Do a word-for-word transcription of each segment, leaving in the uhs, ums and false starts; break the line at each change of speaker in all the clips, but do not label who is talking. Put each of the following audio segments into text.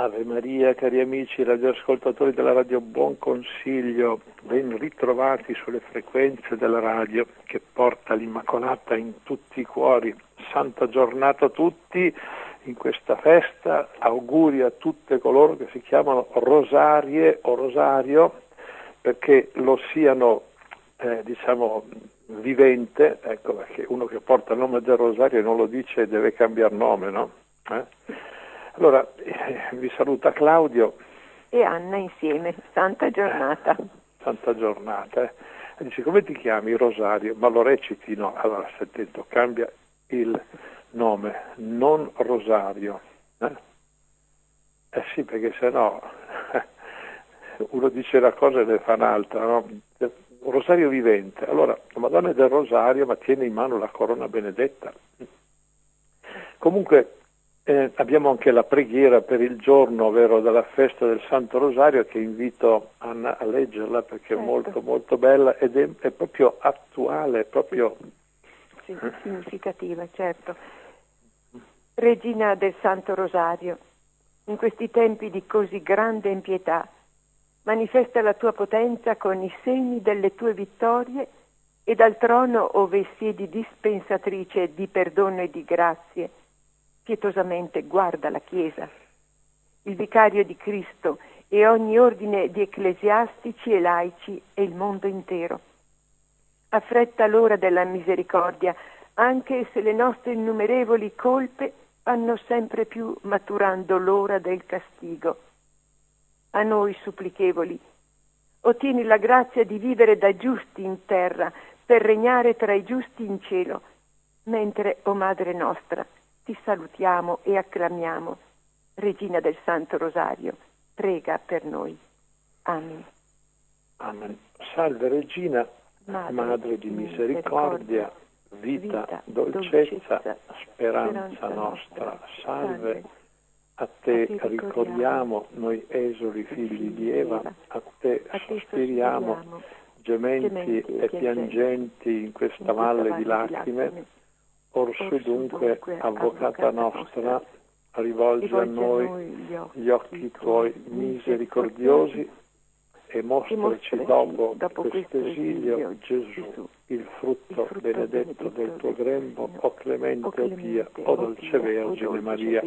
Ave Maria, cari amici radioascoltatori della Radio Buon Consiglio, ben ritrovati sulle frequenze della radio che porta l'Immacolata in tutti i cuori. Santa giornata a tutti in questa festa, auguri a tutte coloro che si chiamano rosarie o rosario, perché lo siano, eh, diciamo, vivente, ecco, perché uno che porta il nome del rosario e non lo dice deve cambiare nome, no? Eh? Allora, eh, vi saluta Claudio
e Anna insieme. Santa giornata.
Eh, santa giornata. Eh. E dice, come ti chiami? Rosario? Ma lo reciti? No. Allora, stai attento, cambia il nome, non Rosario. Eh, eh sì, perché sennò uno dice una cosa e ne fa un'altra, no? Rosario vivente. Allora, la Madonna del Rosario, ma tiene in mano la corona benedetta. Comunque, Eh, abbiamo anche la preghiera per il giorno, vero, della festa del Santo Rosario, che invito Anna a leggerla perché certo. È molto molto bella ed è, è proprio attuale, proprio
sì, sì, significativa, certo. Regina del Santo Rosario, in questi tempi di così grande impietà, manifesta la tua potenza con i segni delle tue vittorie e dal trono ove siedi dispensatrice di perdono e di grazie, pietosamente guarda la Chiesa, il vicario di Cristo e ogni ordine di ecclesiastici e laici e il mondo intero. Affretta l'ora della misericordia, anche se le nostre innumerevoli colpe vanno sempre più maturando l'ora del castigo. A noi supplichevoli, ottieni la grazia di vivere da giusti in terra, per regnare tra i giusti in cielo, mentre, o Madre nostra, ti salutiamo e acclamiamo. Regina del Santo Rosario, prega per noi. Amen.
Amen. Salve Regina,
Madre,
Madre di misericordia, vita, vita dolcezza, dolcezza, speranza, speranza nostra. Salve, a te, a te ricordiamo, ricordiamo, noi esuli figli di Eva, a te, a te sospiriamo, sospiriamo, gementi e piangenti in questa, in questa valle, valle di lacrime. lacrime. Orsù dunque, avvocata nostra, rivolgi a noi gli occhi tuoi misericordiosi e mostraci dopo questo esilio, Gesù, il frutto benedetto del tuo grembo, o clemente, o pia, o dolce Vergine Maria.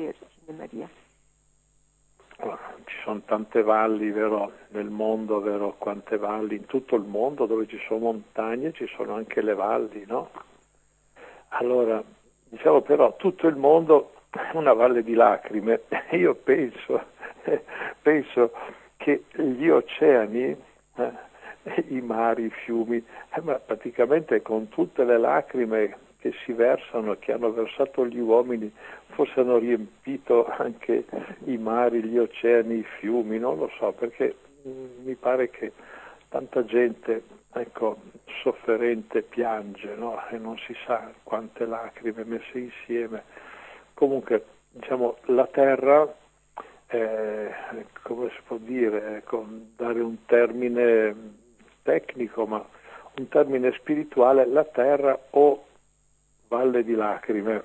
Ci sono tante valli, vero, nel mondo, vero, quante valli, in tutto il mondo dove ci sono montagne ci sono anche le valli, no? Allora, diciamo però, tutto il mondo è una valle di lacrime. Io penso, penso che gli oceani, eh, i mari, i fiumi, eh, ma praticamente con tutte le lacrime che si versano, che hanno versato gli uomini, forse hanno riempito anche i mari, gli oceani, i fiumi, non lo so, perché mh, mi pare che tanta gente, ecco, sofferente piange, no? E non si sa quante lacrime messe insieme. Comunque, diciamo, la terra, eh, come si può dire, ecco, dare un termine tecnico, ma un termine spirituale, la terra o valle di lacrime.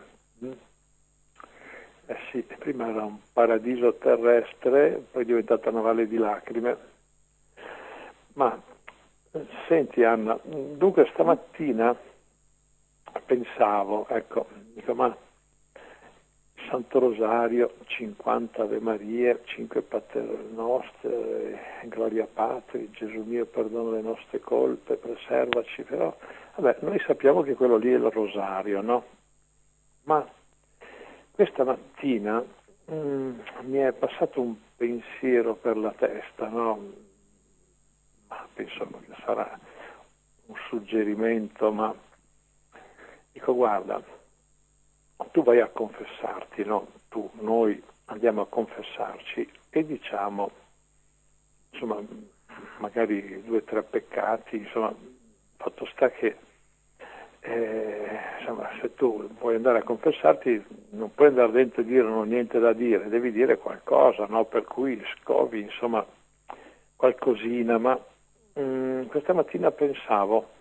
Eh sì, prima era un paradiso terrestre, poi è diventata una valle di lacrime. Ma senti Anna, dunque stamattina pensavo, ecco, dico, ma Santo Rosario, cinquanta Ave Marie, cinque Pater Noster, Gloria Patri, Gesù mio perdono le nostre colpe, preservaci, però vabbè, noi sappiamo che quello lì è il Rosario, no? Ma questa mattina mh, mi è passato un pensiero per la testa, no? Ma penso che sarà un suggerimento, ma dico, guarda, tu vai a confessarti, no? Tu, noi andiamo a confessarci e diciamo, insomma, magari due o tre peccati, insomma, fatto sta che eh, insomma, se tu vuoi andare a confessarti non puoi andare dentro e dire non ho niente da dire, devi dire qualcosa, no? Per cui scovi, insomma, qualcosina, ma mh, questa mattina pensavo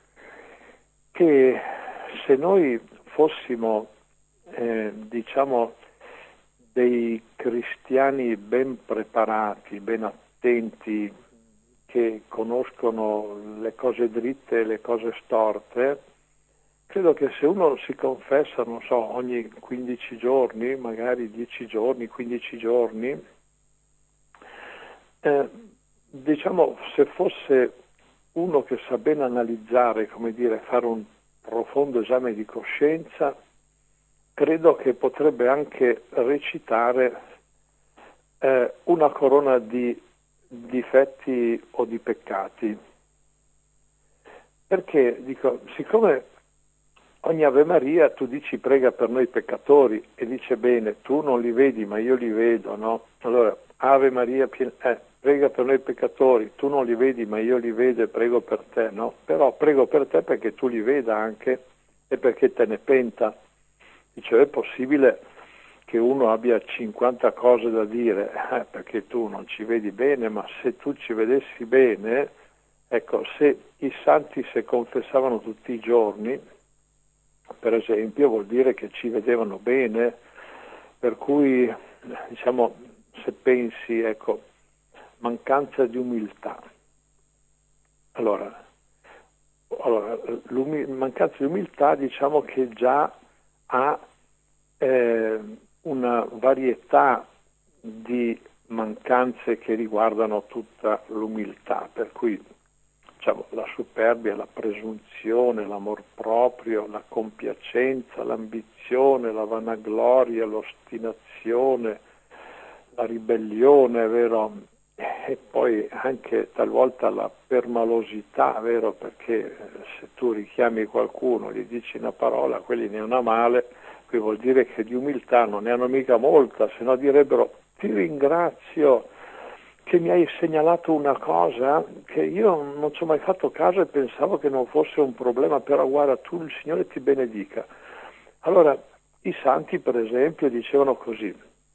che se noi fossimo eh, diciamo dei cristiani ben preparati, ben attenti, che conoscono le cose dritte e le cose storte, credo che se uno si confessa, non so, ogni quindici giorni, magari dieci giorni, quindici giorni, eh, diciamo, se fosse uno che sa bene analizzare, come dire, fare un profondo esame di coscienza, credo che potrebbe anche recitare eh, una corona di difetti o di peccati. Perché, dico, siccome ogni Ave Maria tu dici prega per noi peccatori e dice bene, tu non li vedi ma io li vedo, no? Allora, Ave Maria, pien- eh, prega per noi peccatori, tu non li vedi ma io li vedo e prego per te, no? Però prego per te perché tu li veda anche e perché te ne penta. Dice, è possibile che uno abbia cinquanta cose da dire, eh, perché tu non ci vedi bene, ma se tu ci vedessi bene, ecco, se i santi si confessavano tutti i giorni, per esempio, vuol dire che ci vedevano bene, per cui, diciamo, se pensi, ecco, mancanza di umiltà. Allora, allora mancanza di umiltà, diciamo che già ha eh, una varietà di mancanze che riguardano tutta l'umiltà, per cui diciamo, la superbia, la presunzione, l'amor proprio, la compiacenza, l'ambizione, la vanagloria, l'ostinazione, la ribellione, vero? E poi anche talvolta la permalosità, vero? Perché se tu richiami qualcuno, gli dici una parola, quelli ne hanno a male, qui vuol dire che di umiltà non ne hanno mica molta, se no direbbero ti ringrazio che mi hai segnalato una cosa che io non ci ho mai fatto caso e pensavo che non fosse un problema, però guarda, tu il Signore ti benedica. Allora, i santi per esempio dicevano così: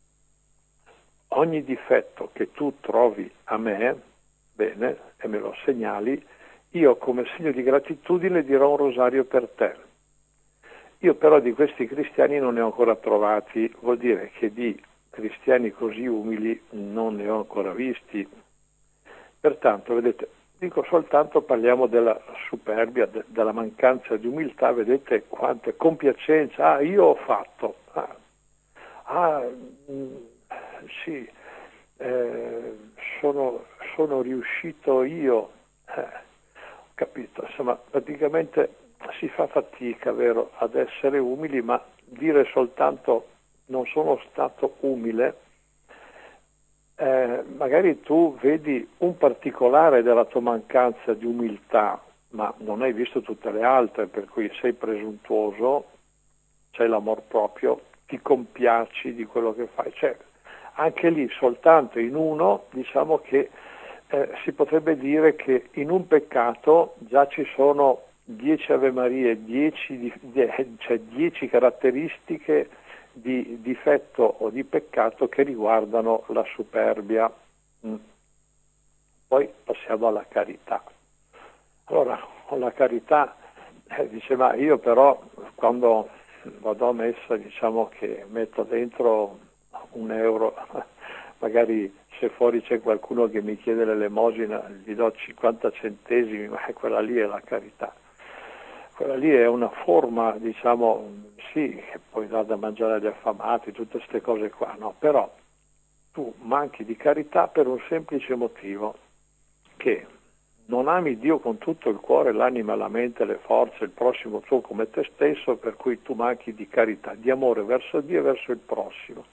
ogni difetto che tu trovi a me, bene, e me lo segnali, io come segno di gratitudine dirò un rosario per te. Io però di questi cristiani non ne ho ancora trovati, vuol dire che di cristiani così umili non ne ho ancora visti. Pertanto, vedete, dico soltanto, parliamo della superbia, de- della mancanza di umiltà, vedete quante compiacenza, ah io ho fatto, ah, ah mh, sì, eh, sono, sono riuscito io, eh, capito, insomma, praticamente si fa fatica, vero, ad essere umili, ma dire soltanto non sono stato umile, eh, magari tu vedi un particolare della tua mancanza di umiltà, ma non hai visto tutte le altre, per cui sei presuntuoso, c'hai l'amor proprio, ti compiaci di quello che fai. Cioè, anche lì, soltanto in uno, diciamo che eh, si potrebbe dire che in un peccato già ci sono dieci Ave Marie, dieci, di, cioè dieci caratteristiche di difetto o di peccato che riguardano la superbia. Mm. Poi passiamo alla carità. Allora, con la carità, eh, dice, ma io però quando vado a messa, diciamo che metto dentro un euro, magari se fuori c'è qualcuno che mi chiede l'elemosina, gli do cinquanta centesimi, ma quella lì è la carità. Quella lì è una forma, diciamo, sì, che poi dà da mangiare agli affamati, tutte queste cose qua, no? Però tu manchi di carità per un semplice motivo, che non ami Dio con tutto il cuore, l'anima, la mente, le forze, il prossimo tuo come te stesso, per cui tu manchi di carità, di amore verso Dio e verso il prossimo.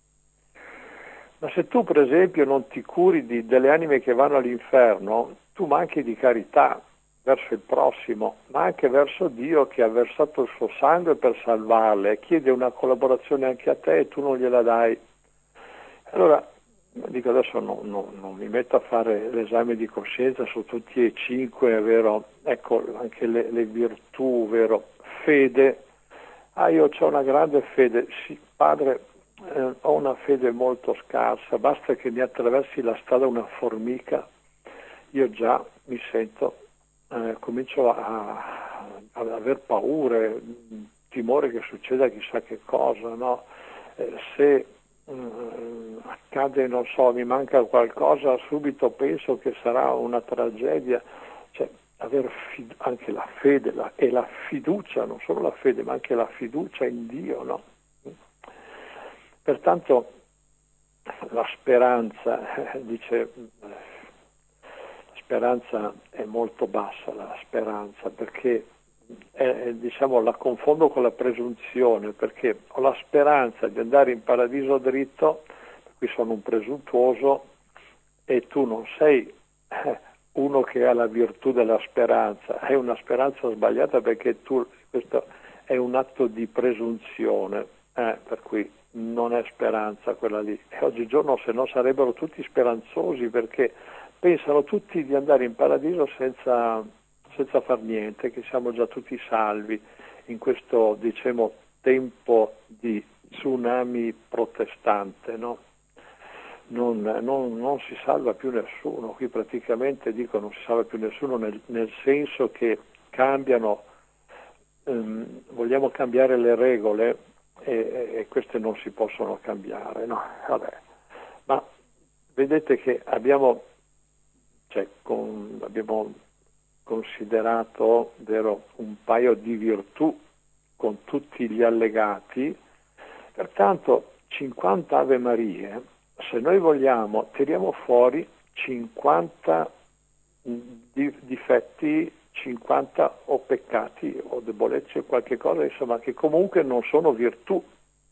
Ma se tu, per esempio, non ti curi di, delle anime che vanno all'inferno, tu manchi di carità verso il prossimo, ma anche verso Dio che ha versato il suo sangue per salvarle, e chiede una collaborazione anche a te e tu non gliela dai. Allora, dico adesso no, no, non mi metto a fare l'esame di coscienza su tutti e cinque, è vero, ecco anche le, le virtù, vero, fede, ah io ho una grande fede, sì padre, eh, ho una fede molto scarsa, basta che mi attraversi la strada una formica, io già mi sento, eh, comincio a, a aver paure, timore che succeda chissà che cosa, no? Eh, se mm, accade, non so, mi manca qualcosa, subito penso che sarà una tragedia. Cioè, aver fid- anche la fede la, e la fiducia, non solo la fede, ma anche la fiducia in Dio, no? Pertanto la speranza, eh, dice, la speranza è molto bassa, la speranza, perché è, diciamo, la confondo con la presunzione, perché ho la speranza di andare in paradiso dritto, per cui sono un presuntuoso, e tu non sei eh, uno che ha la virtù della speranza, hai una speranza sbagliata perché tu, questo è un atto di presunzione, eh, per cui non è speranza quella lì. E oggigiorno se no sarebbero tutti speranzosi, perché pensano tutti di andare in paradiso senza, senza far niente, che siamo già tutti salvi in questo, diciamo, tempo di tsunami protestante, no? Non, non, non si salva più nessuno, qui praticamente dico non si salva più nessuno nel, nel senso che cambiano, ehm, vogliamo cambiare le regole e, e queste non si possono cambiare, no? Vabbè. Ma vedete che abbiamo, cioè, con, abbiamo considerato, vero, un paio di virtù con tutti gli allegati, pertanto cinquanta Ave Marie, se noi vogliamo, tiriamo fuori cinquanta di, difetti, cinquanta o peccati o debolezze o qualche cosa, insomma, che comunque non sono virtù.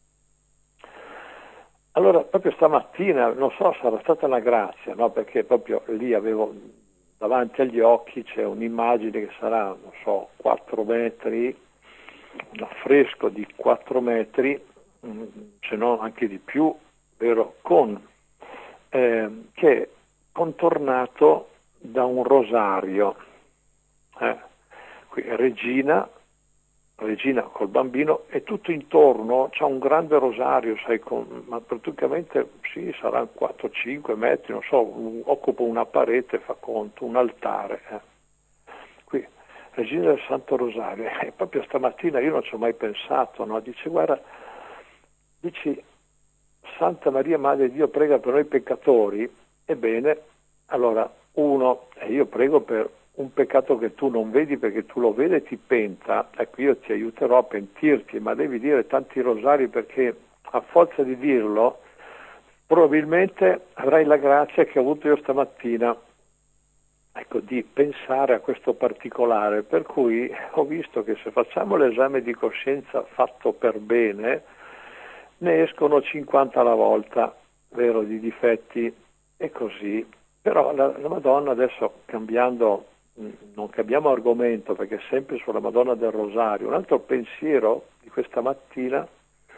Allora, proprio stamattina, non so, sarà stata una grazia, no? Perché proprio lì avevo davanti agli occhi c'è un'immagine che sarà, non so, quattro metri, un affresco di quattro metri, se non anche di più, vero, con eh, che è contornato da un rosario, eh, qui Regina, Regina col bambino, e tutto intorno c'è un grande rosario, sai, con, ma praticamente sì, saranno quattro cinque metri, non so, un, occupa una parete, fa conto, un altare. Eh. Qui Regina del Santo Rosario, e proprio stamattina io non ci ho mai pensato, no? Dice, guarda, dici, Santa Maria Madre di Dio prega per noi peccatori, ebbene, allora, uno, e io prego per un peccato che tu non vedi perché tu lo vedi e ti penta, ecco, io ti aiuterò a pentirti, ma devi dire tanti rosari perché a forza di dirlo probabilmente avrai la grazia che ho avuto io stamattina, ecco, di pensare a questo particolare, per cui ho visto che se facciamo l'esame di coscienza fatto per bene, ne escono cinquanta alla volta, vero, di difetti, e così. Però la, la Madonna, adesso cambiando, non cambiamo argomento perché sempre sulla Madonna del Rosario, un altro pensiero di questa mattina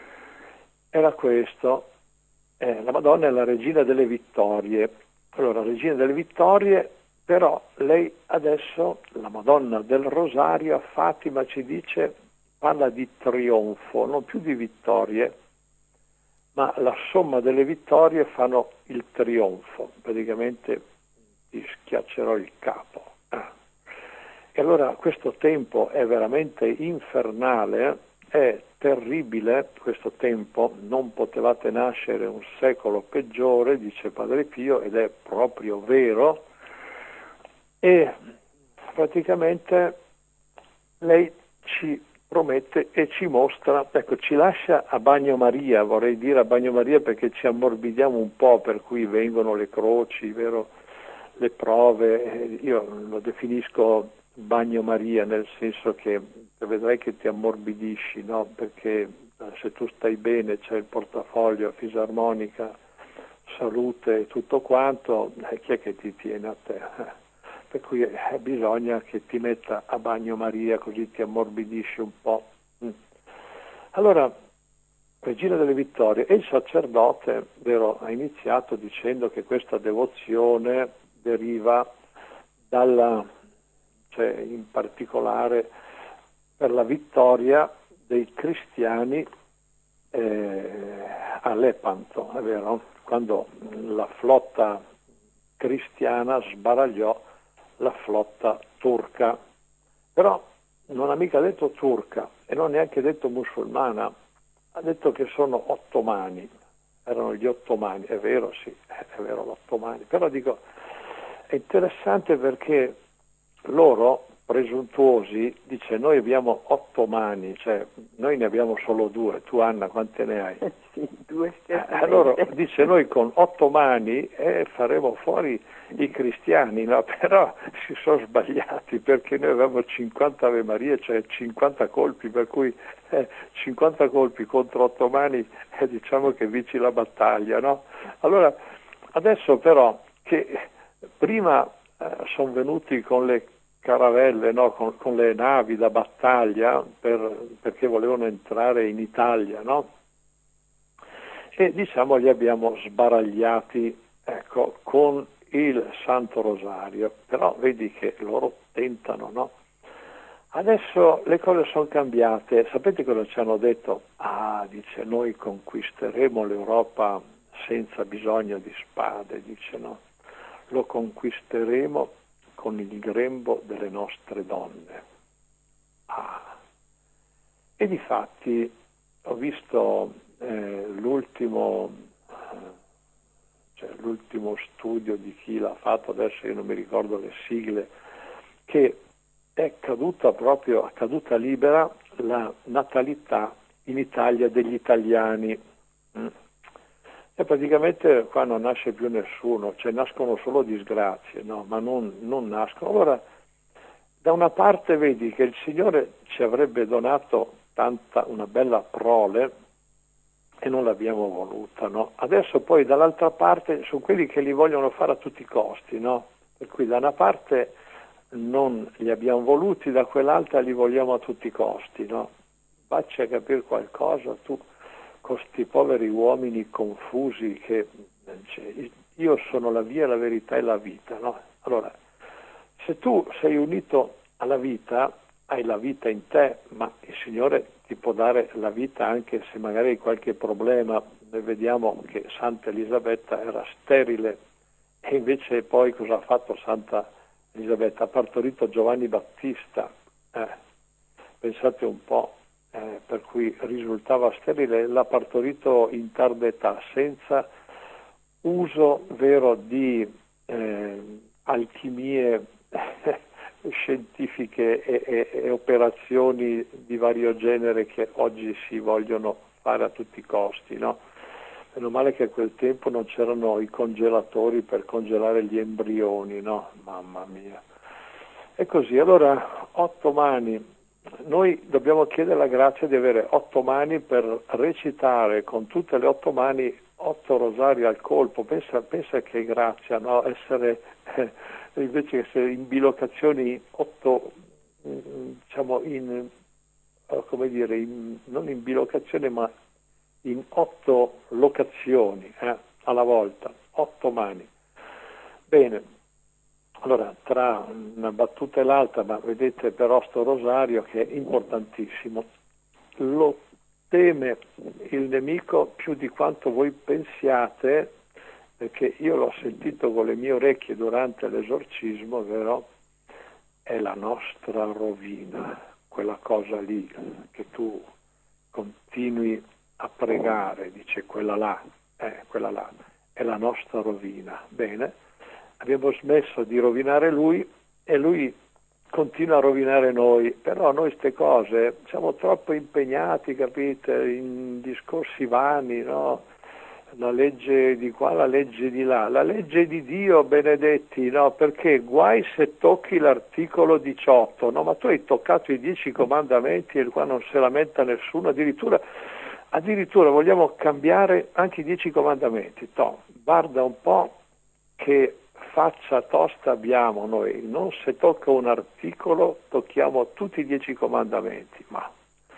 era questo, eh, la Madonna è la regina delle vittorie. Allora, regina delle vittorie, però lei adesso, la Madonna del Rosario a Fatima ci dice, parla di trionfo, non più di vittorie, ma la somma delle vittorie fanno il trionfo, praticamente ti schiaccerò il capo. Ah. E allora questo tempo è veramente infernale, è terribile questo tempo, non potevate nascere un secolo peggiore, dice Padre Pio, ed è proprio vero, e praticamente lei ci promette e ci mostra, ecco, ci lascia a bagnomaria, vorrei dire a bagnomaria perché ci ammorbidiamo un po', per cui vengono le croci, vero, le prove, io lo definisco bagnomaria nel senso che vedrai che ti ammorbidisci, no? Perché se tu stai bene, c'è il portafoglio, fisarmonica, salute e tutto quanto, eh, chi è che ti tiene a te? Per cui eh, bisogna che ti metta a bagnomaria, così ti ammorbidisci un po'. Mm. Allora, Regina delle Vittorie, e il sacerdote, vero, ha iniziato dicendo che questa devozione deriva dalla, cioè in particolare per la vittoria dei cristiani eh, a Lepanto, è vero? Quando la flotta cristiana sbaragliò la flotta turca, però non ha mica detto turca e non ha neanche detto musulmana, ha detto che sono ottomani, erano gli ottomani, è vero, sì, è vero, gli ottomani, però dico, è interessante perché loro, presuntuosi, dice noi abbiamo otto mani, cioè noi ne abbiamo solo due, tu Anna quante ne hai?
Sì, due
eh, allora dice noi con otto mani eh, faremo fuori i cristiani, no? Però si sono sbagliati perché noi avevamo cinquanta Ave Maria, cioè cinquanta colpi, per cui eh, cinquanta colpi contro otto mani eh, diciamo che vinci la battaglia, no? Allora adesso però che prima eh, sono venuti con le caravelle, no? con, con le navi da battaglia per, perché volevano entrare in Italia, no? E diciamo li abbiamo sbaragliati, ecco, con il Santo Rosario, però vedi che loro tentano, no? Adesso le cose sono cambiate, sapete cosa ci hanno detto? Ah, dice, noi conquisteremo l'Europa senza bisogno di spade, dice no, lo conquisteremo con il grembo delle nostre donne. Ah. E difatti ho visto eh, l'ultimo, cioè, l'ultimo studio di chi l'ha fatto, adesso io non mi ricordo le sigle, che è caduta proprio, a caduta libera la natalità in Italia degli italiani. Mm. E praticamente qua non nasce più nessuno, cioè nascono solo disgrazie, no? Ma non, non nascono. Allora, da una parte vedi che il Signore ci avrebbe donato tanta, una bella prole e non l'abbiamo voluta, no? Adesso poi dall'altra parte sono quelli che li vogliono fare a tutti i costi, no? Per cui da una parte non li abbiamo voluti, da quell'altra li vogliamo a tutti i costi, no? Vacci a capire qualcosa tu, con questi poveri uomini confusi che cioè, io sono la via, la verità e la vita, no? Allora, se tu sei unito alla vita, hai la vita in te, ma il Signore ti può dare la vita anche se magari hai qualche problema. Noi vediamo che Santa Elisabetta era sterile e invece poi cosa ha fatto Santa Elisabetta? Ha partorito Giovanni Battista, eh, pensate un po'. Eh, per cui risultava sterile, l'ha partorito in tarda età, senza uso vero di eh, alchimie scientifiche e, e, e operazioni di vario genere che oggi si vogliono fare a tutti i costi, no? Meno male che a quel tempo non c'erano i congelatori per congelare gli embrioni, no? Mamma mia. E così, allora, otto mani. Noi dobbiamo chiedere la grazia di avere otto mani per recitare con tutte le otto mani otto rosari al colpo. Pensa, pensa che grazia, no? Essere eh, invece che essere in bilocazioni otto, diciamo in come dire, in, non in bilocazione ma in otto locazioni eh, alla volta, otto mani. Bene. Allora, tra una battuta e l'altra, ma vedete però sto rosario che è importantissimo, lo teme il nemico più di quanto voi pensiate, perché io l'ho sentito con le mie orecchie durante l'esorcismo, vero? È la nostra rovina, quella cosa lì che tu continui a pregare, dice quella là, eh, quella là, è la nostra rovina. Bene. Abbiamo smesso di rovinare lui e lui continua a rovinare noi, però noi queste cose siamo troppo impegnati, capite, in discorsi vani, no? La legge di qua, la legge di là, la legge di Dio, benedetti, no? Perché guai se tocchi l'articolo diciotto, no? Ma tu hai toccato i dieci comandamenti e qua non se lamenta nessuno, addirittura, addirittura vogliamo cambiare anche i dieci comandamenti. No, guarda un po' che faccia tosta abbiamo noi, non se tocca un articolo tocchiamo tutti i dieci comandamenti, ma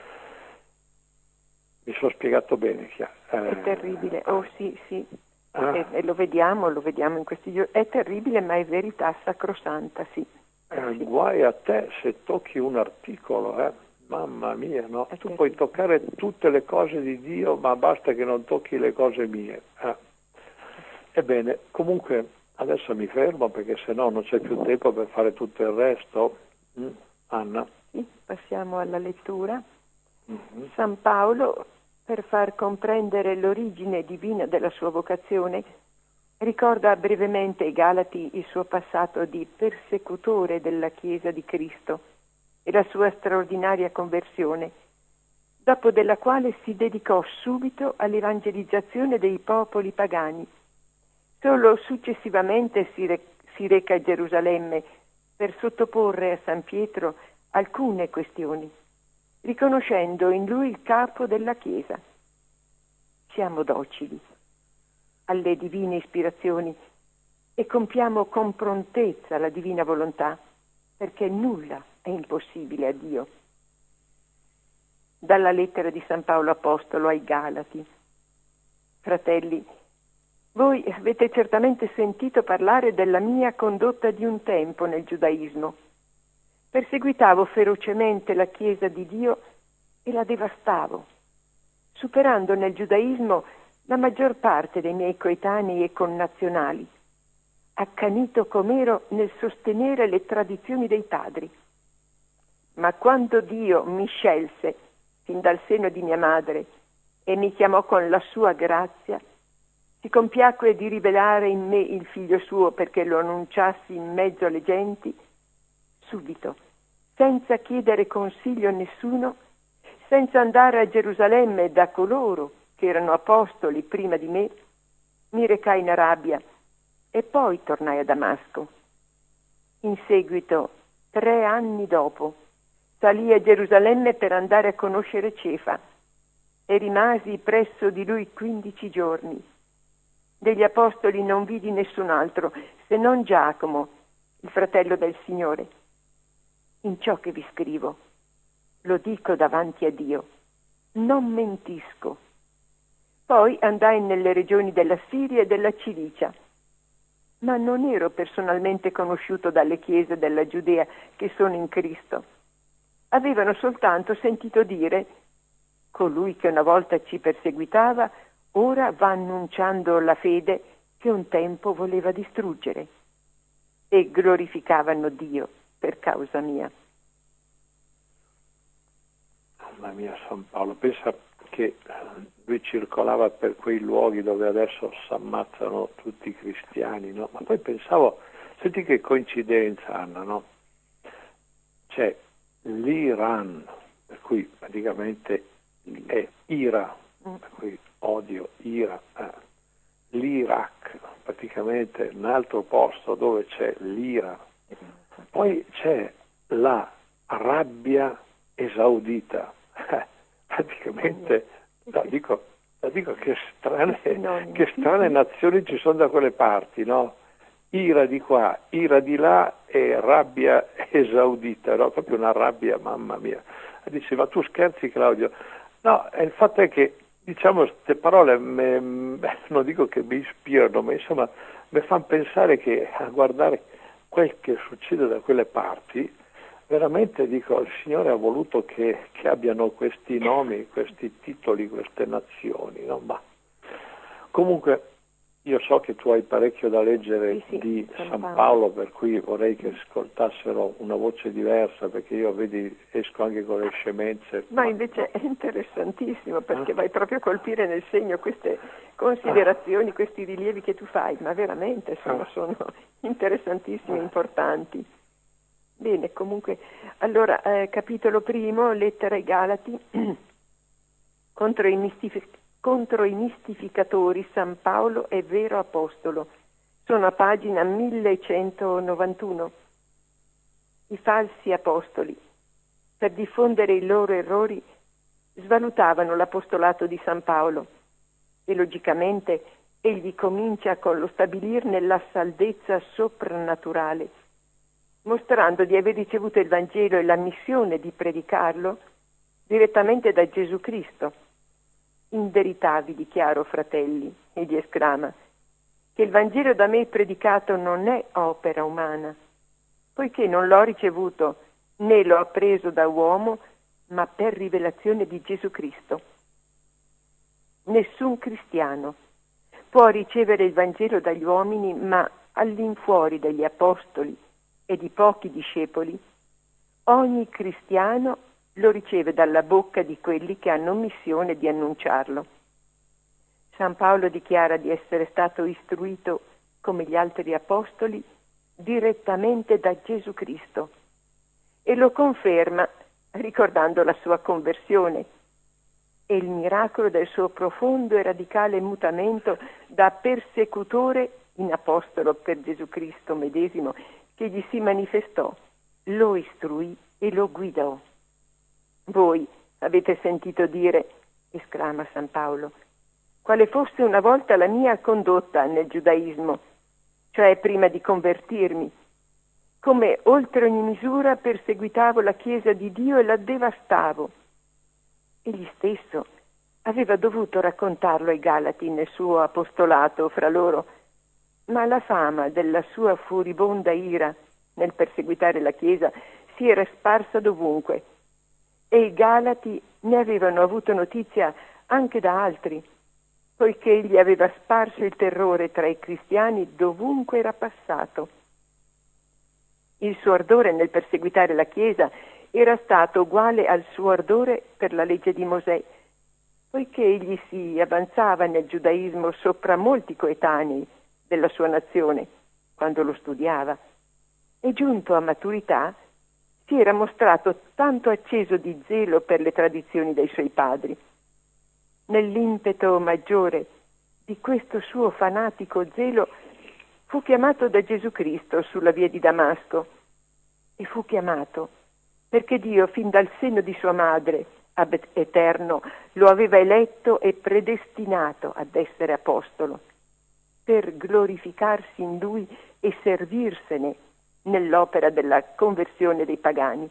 mi sono spiegato bene. Chi eh,
è terribile, oh sì sì,
ah,
e, e lo vediamo, lo vediamo in questi giorni, è terribile ma è verità sacrosanta, sì.
Eh,
sì.
Guai a te se tocchi un articolo, eh? Mamma mia, no?
È
Tu
terribile.
puoi toccare tutte le cose di Dio, ma basta che non tocchi le cose mie. Eh. Ebbene, comunque adesso mi fermo perché sennò non c'è più tempo per fare tutto il resto. Mm? Anna?
Sì, passiamo alla lettura.
Mm-hmm.
San Paolo per far comprendere l'origine divina della sua vocazione, ricorda brevemente ai Galati il suo passato di persecutore della Chiesa di Cristo e la sua straordinaria conversione, dopo della quale si dedicò subito all'evangelizzazione dei popoli pagani. Solo successivamente si, re- si reca a Gerusalemme per sottoporre a San Pietro alcune questioni, riconoscendo in lui il capo della Chiesa. Siamo docili alle divine ispirazioni e compiamo con prontezza la divina volontà, perché nulla è impossibile a Dio. Dalla lettera di San Paolo Apostolo ai Galati. Fratelli, voi avete certamente sentito parlare della mia condotta di un tempo nel giudaismo. Perseguitavo ferocemente la Chiesa di Dio e la devastavo, superando nel giudaismo la maggior parte dei miei coetanei e connazionali, accanito com'ero nel sostenere le tradizioni dei padri. Ma quando Dio mi scelse fin dal seno di mia madre e mi chiamò con la sua grazia, si compiacque di rivelare in me il figlio suo perché lo annunciassi in mezzo alle genti, subito, senza chiedere consiglio a nessuno, senza andare a Gerusalemme da coloro che erano apostoli prima di me, mi recai in Arabia e poi tornai a Damasco. In seguito, tre anni dopo, salì a Gerusalemme per andare a conoscere Cefa e rimasi presso di lui quindici giorni. Degli apostoli non vidi nessun altro se non Giacomo, il fratello del Signore. In ciò che vi scrivo, lo dico davanti a Dio, non mentisco. Poi andai nelle regioni della Siria e della Cilicia, ma non ero personalmente conosciuto dalle chiese della Giudea che sono in Cristo. Avevano soltanto sentito dire: colui che una volta ci perseguitava ora va annunciando la fede che un tempo voleva distruggere, e glorificavano Dio per causa mia.
Mamma mia, San Paolo, pensa che lui circolava per quei luoghi dove adesso si ammazzano tutti i cristiani, no? Ma poi pensavo, senti che coincidenza, Anna, no? C'è l'Iran, per cui praticamente è ira, per cui odio, ira, eh. l'Iraq, praticamente un altro posto dove c'è l'ira, poi c'è la rabbia esaudita, praticamente, no, dico, dico che strane, che strane nazioni ci sono da quelle parti, no? Ira di qua, ira di là e rabbia esaudita, no? Proprio una rabbia, mamma mia. Dice, ma tu scherzi, Claudio? No, il fatto è che, diciamo, queste parole me, non dico che mi ispirano, ma insomma mi fanno pensare che a guardare quel che succede da quelle parti, veramente dico, il Signore ha voluto che, che abbiano questi nomi, questi titoli, queste nazioni, no? Ma comunque io so che tu hai parecchio da leggere
sì, sì,
di
San
San
Paolo.
Paolo, per cui vorrei che ascoltassero una voce diversa, perché io, vedi, esco anche con le scemenze.
Ma
ma
invece
no.
è interessantissimo, perché
Ah.
vai proprio a colpire nel segno queste considerazioni, ah. questi rilievi che tu fai, ma veramente insomma,
Ah.
sono interessantissimi,
Ah.
importanti. Bene, comunque, allora, eh, capitolo primo, lettera ai Galati, contro i mistific- contro i mistificatori San Paolo è vero apostolo. Sono a pagina millecentonovantuno. I falsi apostoli, per diffondere i loro errori, svalutavano l'apostolato di San Paolo e logicamente egli comincia con lo stabilirne la saldezza soprannaturale, mostrando di aver ricevuto il Vangelo e la missione di predicarlo direttamente da Gesù Cristo. In verità vi dichiaro, fratelli, egli esclama, che il Vangelo da me predicato non è opera umana, poiché non l'ho ricevuto né l'ho appreso da uomo, ma per rivelazione di Gesù Cristo. Nessun cristiano può ricevere il Vangelo dagli uomini, ma all'infuori degli apostoli e di pochi discepoli, ogni cristiano lo riceve dalla bocca di quelli che hanno missione di annunciarlo. San Paolo dichiara di essere stato istruito, come gli altri apostoli, direttamente da Gesù Cristo e lo conferma ricordando la sua conversione e il miracolo del suo profondo e radicale mutamento da persecutore in apostolo per Gesù Cristo medesimo, che gli si manifestò, lo istruì e lo guidò. Voi avete sentito dire, esclama San Paolo, quale fosse una volta la mia condotta nel giudaismo, cioè prima di convertirmi, come oltre ogni misura perseguitavo la Chiesa di Dio e la devastavo. Egli stesso aveva dovuto raccontarlo ai Galati nel suo apostolato fra loro, ma la fama della sua furibonda ira nel perseguitare la Chiesa si era sparsa dovunque e i Galati ne avevano avuto notizia anche da altri, poiché egli aveva sparso il terrore tra i cristiani dovunque era passato. Il suo ardore nel perseguitare la Chiesa era stato uguale al suo ardore per la legge di Mosè, poiché egli si avanzava nel giudaismo sopra molti coetanei della sua nazione quando lo studiava, e giunto a maturità si era mostrato tanto acceso di zelo per le tradizioni dei suoi padri. Nell'impeto maggiore di questo suo fanatico zelo fu chiamato da Gesù Cristo sulla via di Damasco e fu chiamato perché Dio fin dal seno di sua madre, ab eterno, lo aveva eletto e predestinato ad essere apostolo, per glorificarsi in lui e servirsene nell'opera della conversione dei pagani.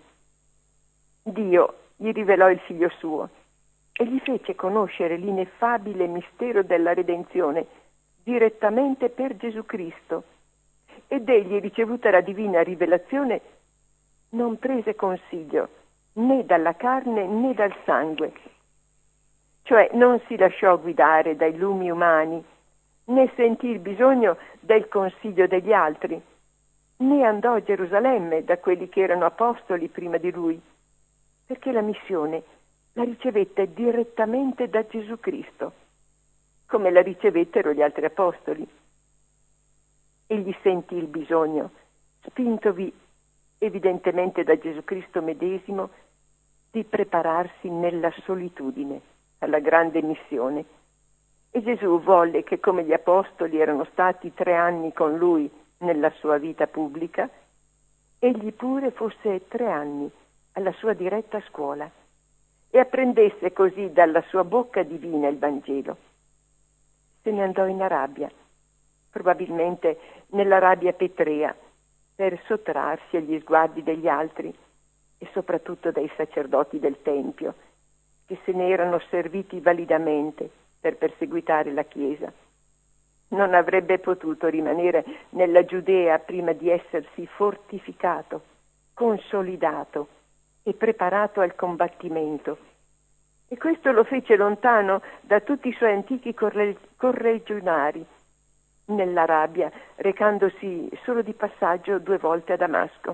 Dio gli rivelò il figlio suo e gli fece conoscere l'ineffabile mistero della redenzione direttamente per Gesù Cristo, ed egli, ricevuta la divina rivelazione, non prese consiglio né dalla carne né dal sangue, cioè non si lasciò guidare dai lumi umani, né sentì il bisogno del consiglio degli altri, né andò a Gerusalemme da quelli che erano apostoli prima di lui, perché la missione la ricevette direttamente da Gesù Cristo, come la ricevettero gli altri apostoli. Egli sentì il bisogno, spintovi evidentemente da Gesù Cristo medesimo, di prepararsi nella solitudine alla grande missione. E Gesù volle che, come gli apostoli erano stati tre anni con lui nella sua vita pubblica, egli pure fosse tre anni alla sua diretta scuola e apprendesse così dalla sua bocca divina il Vangelo. Se ne andò in Arabia, probabilmente nell'Arabia Petrea, per sottrarsi agli sguardi degli altri e soprattutto dei sacerdoti del Tempio, che se ne erano serviti validamente per perseguitare la Chiesa. Non avrebbe potuto rimanere nella Giudea prima di essersi fortificato, consolidato e preparato al combattimento. E questo lo fece lontano da tutti i suoi antichi corre- correligionari nell'Arabia, recandosi solo di passaggio due volte a Damasco.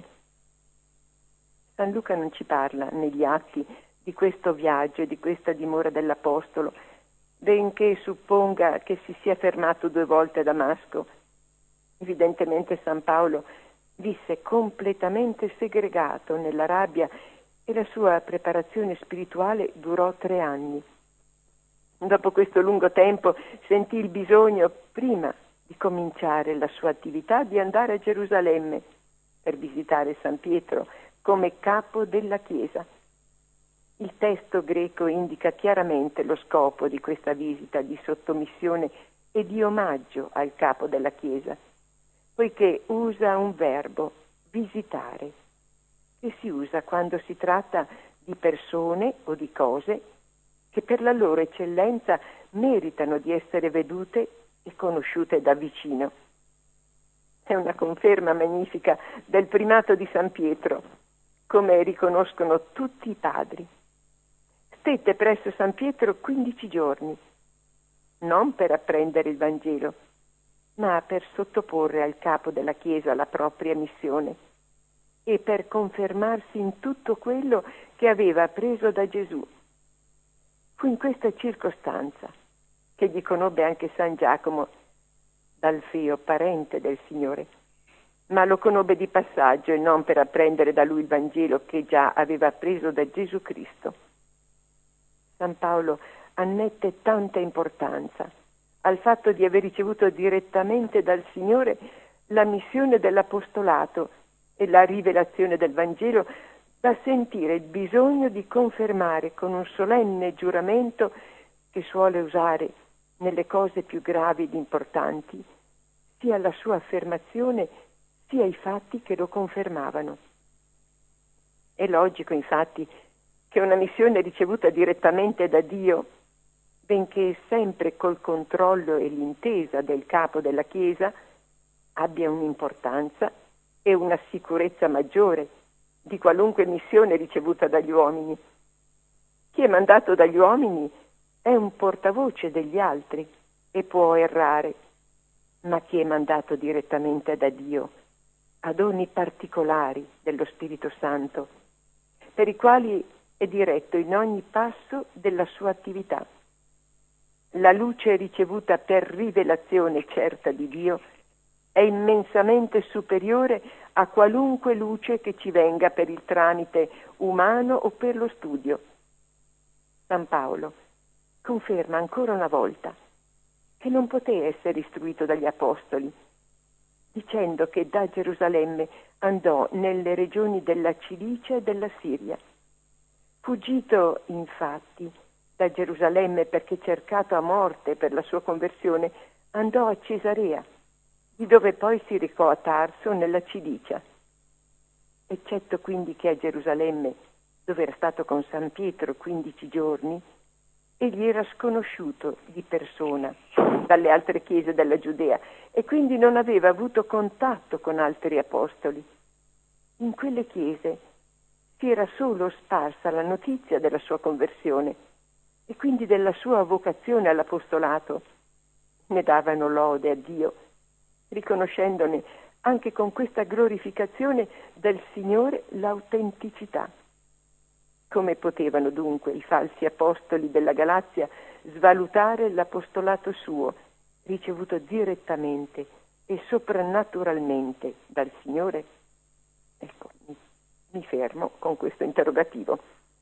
San Luca non ci parla negli atti di questo viaggio e di questa dimora dell'Apostolo, benché supponga che si sia fermato due volte a Damasco. Evidentemente San Paolo visse completamente segregato nell'Arabia e la sua preparazione spirituale durò tre anni. Dopo questo lungo tempo sentì il bisogno, prima di cominciare la sua attività, di andare a Gerusalemme per visitare San Pietro come capo della Chiesa. Il testo greco indica chiaramente lo scopo di questa visita di sottomissione e di omaggio al capo della Chiesa, poiché usa un verbo, visitare, che si usa quando si tratta di persone o di cose che per la loro eccellenza meritano di essere vedute e conosciute da vicino. È una conferma magnifica del primato di San Pietro, come riconoscono tutti i padri. Stette presso San Pietro quindici giorni, non per apprendere il Vangelo, ma per sottoporre al capo della Chiesa la propria missione. e per confermarsi in tutto quello che aveva appreso da Gesù. Fu in questa circostanza che gli conobbe anche San Giacomo, d'Alfeo, parente del Signore, ma lo conobbe di passaggio e non per apprendere da lui il Vangelo che già aveva appreso da Gesù Cristo. San Paolo annette tanta importanza al fatto di aver ricevuto direttamente dal Signore la missione dell'apostolato e la rivelazione del Vangelo da sentire il bisogno di confermare con un solenne giuramento che suole usare nelle cose più gravi ed importanti sia la sua affermazione sia i fatti che lo confermavano. È logico, infatti, che una missione ricevuta direttamente da Dio, benché sempre col controllo e l'intesa del capo della Chiesa, abbia un'importanza e una sicurezza maggiore di qualunque missione ricevuta dagli uomini. Chi è mandato dagli uomini è un portavoce degli altri e può errare, ma chi è mandato direttamente da Dio ha doni particolari dello Spirito Santo, per i quali è diretto in ogni passo della sua attività. La luce ricevuta per rivelazione certa di Dio è immensamente superiore a qualunque luce che ci venga per il tramite umano o per lo studio. San Paolo conferma ancora una volta che non poté essere istruito dagli apostoli, dicendo che da Gerusalemme andò nelle regioni della Cilicia e della Siria. Fuggito, infatti, da Gerusalemme perché cercato a morte per la sua conversione, andò a Cesarea, di dove poi si recò a Tarso nella Cilicia. Eccetto quindi che a Gerusalemme, dove era stato con San Pietro quindici giorni, egli era sconosciuto di persona dalle altre chiese della Giudea e quindi non aveva avuto contatto con altri apostoli. In quelle chiese si era solo sparsa la notizia della sua conversione e quindi della sua vocazione all'apostolato. Ne davano lode a Dio, riconoscendone anche con questa glorificazione del Signore l'autenticità. Come potevano dunque i falsi apostoli della Galazia svalutare l'apostolato suo, ricevuto direttamente e soprannaturalmente dal Signore? Ecco, mi, mi fermo con questo interrogativo.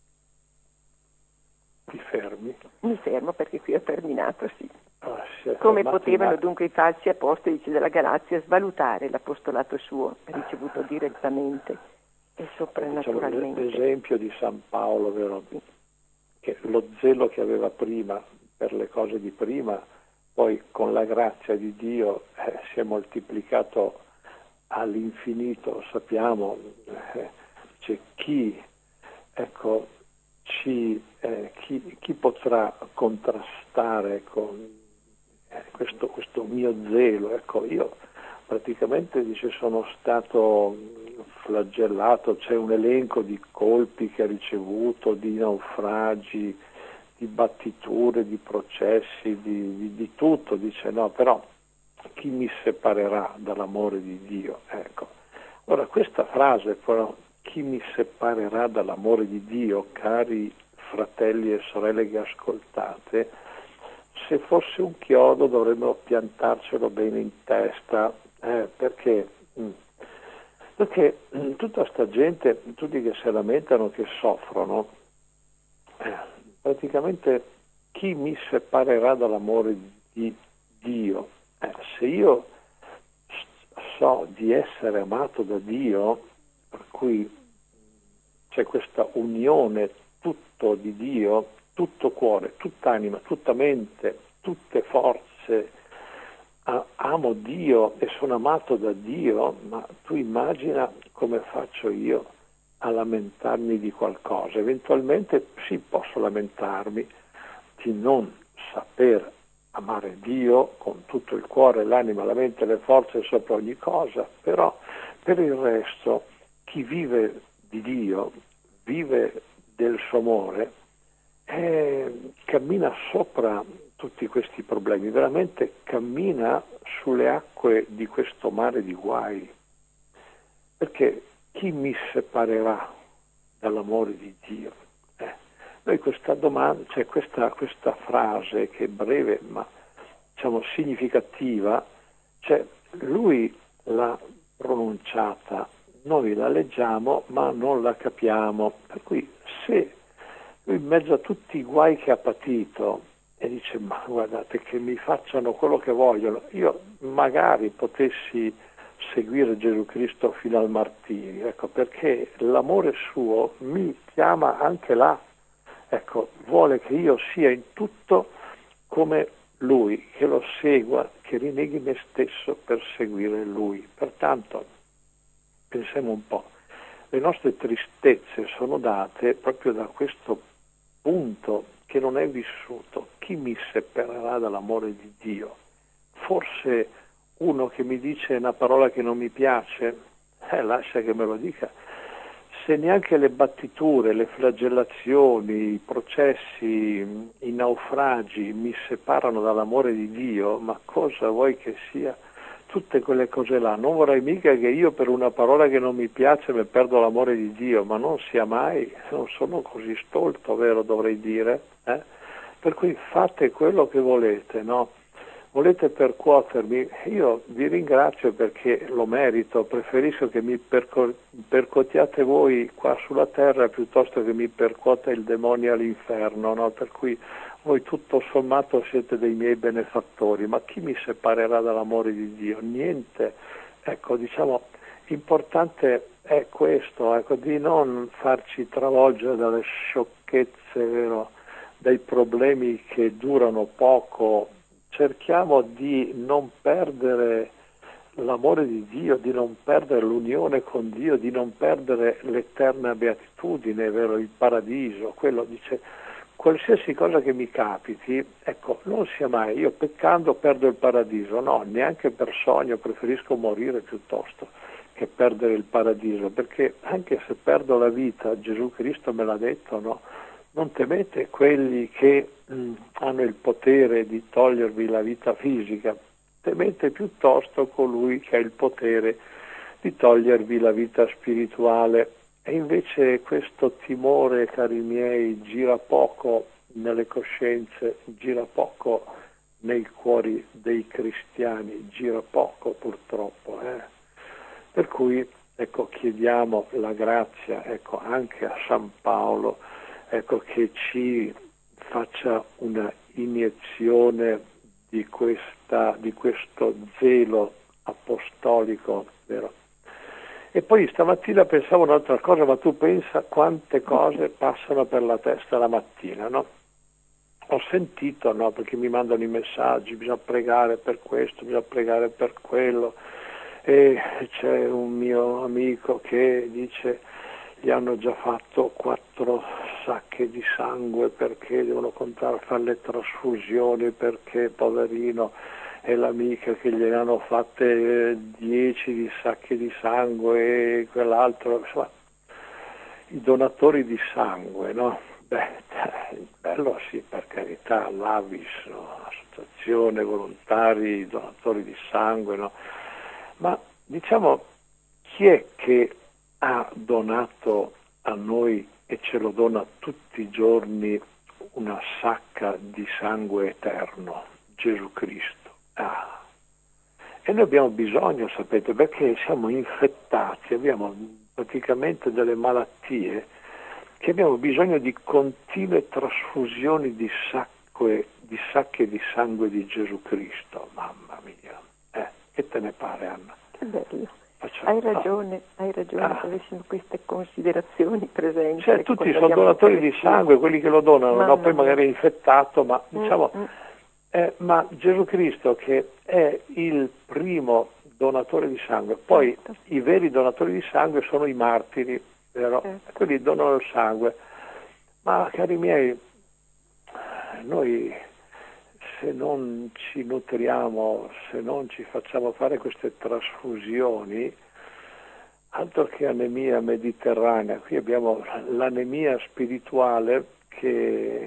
Ti fermi?
Mi fermo perché qui ho terminato, sì.
Ah,
Come potevano dunque i falsi apostoli della Galazia svalutare l'apostolato suo, ricevuto direttamente e soprannaturalmente?
Diciamo, l'esempio di San Paolo, vero? Che lo zelo che aveva prima per le cose di prima, poi con la grazia di Dio eh, si è moltiplicato all'infinito. Sappiamo, eh, c'è chi, ecco, ci, eh, chi, chi potrà contrastare con eh, questo, questo mio zelo? Ecco, io praticamente dice sono stato flagellato, c'è un elenco di colpi che ha ricevuto, di naufragi, di battiture, di processi, di, di, di tutto, dice no, però chi mi separerà dall'amore di Dio? Ecco. Ora questa frase però, chi mi separerà dall'amore di Dio, cari fratelli e sorelle che ascoltate, se fosse un chiodo dovremmo piantarcelo bene in testa, eh, perché, perché tutta sta gente, tutti che si lamentano, che soffrono, eh, praticamente chi mi separerà dall'amore di Dio? Eh, se io so di essere amato da Dio, per cui c'è questa unione tutto di Dio, tutto cuore, tutta anima, tutta mente, tutte forze, amo Dio e sono amato da Dio, ma tu immagina come faccio io a lamentarmi di qualcosa. Eventualmente sì, posso lamentarmi di non saper amare Dio con tutto il cuore, l'anima, la mente, le forze sopra ogni cosa, però per il resto chi vive di Dio, vive del suo amore, eh, cammina sopra tutti questi problemi, veramente cammina sulle acque di questo mare di guai, perché chi mi separerà dall'amore di Dio? Eh, noi questa domanda, cioè questa, questa frase che è breve ma diciamo significativa, cioè lui l'ha pronunciata, noi la leggiamo ma non la capiamo, per cui se lui in mezzo a tutti i guai che ha patito e dice ma guardate che mi facciano quello che vogliono, io magari potessi seguire Gesù Cristo fino al martirio, ecco, perché l'amore suo mi chiama anche là, ecco, vuole che io sia in tutto come lui, che lo segua, che rinneghi me stesso per seguire lui. Pertanto pensiamo un po', le nostre tristezze sono date proprio da questo punto che non è vissuto. Chi mi separerà dall'amore di Dio? Forse uno che mi dice una parola che non mi piace, eh, lascia che me lo dica. Se neanche le battiture, le flagellazioni, i processi, i naufragi mi separano dall'amore di Dio, ma cosa vuoi che sia? Tutte quelle cose là. Non vorrei mica che io per una parola che non mi piace mi perdo l'amore di Dio, ma non sia mai, non sono così stolto, vero, dovrei dire. Eh? Per cui fate quello che volete, no? Volete percuotermi? Io vi ringrazio perché lo merito, preferisco che mi perco- percuotiate voi qua sulla terra piuttosto che mi percuota il demonio all'inferno, no? Per cui voi tutto sommato siete dei miei benefattori, ma chi mi separerà dall'amore di Dio? Niente. Ecco, diciamo, importante è questo, ecco, di non farci travolgere dalle sciocchezze, vero? Dai problemi che durano poco. Cerchiamo di non perdere l'amore di Dio, di non perdere l'unione con Dio, di non perdere l'eterna beatitudine, vero? Il paradiso. Quello dice, qualsiasi cosa che mi capiti, ecco, non sia mai, io peccando perdo il paradiso, no, neanche per sogno, preferisco morire piuttosto che perdere il paradiso, perché anche se perdo la vita, Gesù Cristo me l'ha detto, no? Non temete quelli che mh, hanno il potere di togliervi la vita fisica, temete piuttosto colui che ha il potere di togliervi la vita spirituale. E invece questo timore, cari miei, gira poco nelle coscienze, gira poco nei cuori dei cristiani, gira poco purtroppo. Eh. Per cui ecco, chiediamo la grazia, ecco, anche a San Paolo, ecco, che ci faccia una iniezione di, questa, di questo zelo apostolico, vero? E poi stamattina pensavo un'altra cosa, ma tu pensa quante cose passano per la testa la mattina, no? Ho sentito, no, perché mi mandano i messaggi, bisogna pregare per questo, bisogna pregare per quello, e c'è un mio amico che dice gli hanno già fatto quattro sacche di sangue perché devono contare a fare le trasfusioni, perché poverino, e l'amica che gliene hanno fatte dieci di sacche di sangue e quell'altro, insomma, i donatori di sangue, no? Beh, bello sì, per carità, l'Avis, no? Associazione volontari donatori di sangue, no? Ma diciamo, chi è che ha donato a noi e ce lo dona tutti i giorni una sacca di sangue eterno? Gesù Cristo. Ah. E noi abbiamo bisogno, sapete, perché siamo infettati, abbiamo praticamente delle malattie che abbiamo bisogno di continue trasfusioni di sacche, di sacche di sangue di Gesù Cristo. Mamma mia. Eh, che te ne pare, Anna?
Che bello.
Facciamo...
Hai ragione, hai ragione,
ah.
se avessimo queste considerazioni presenti.
Cioè, tutti sono donatori di sangue, quelli che lo donano, no? Poi magari è infettato, ma diciamo... Mm, mm. Eh, ma Gesù Cristo, che è il primo donatore di sangue, poi certo. I veri donatori di sangue sono i martiri, vero? Certo. Quelli donano il sangue. Ma cari miei, noi se non ci nutriamo, se non ci facciamo fare queste trasfusioni, altro che anemia mediterranea, qui abbiamo l'anemia spirituale che...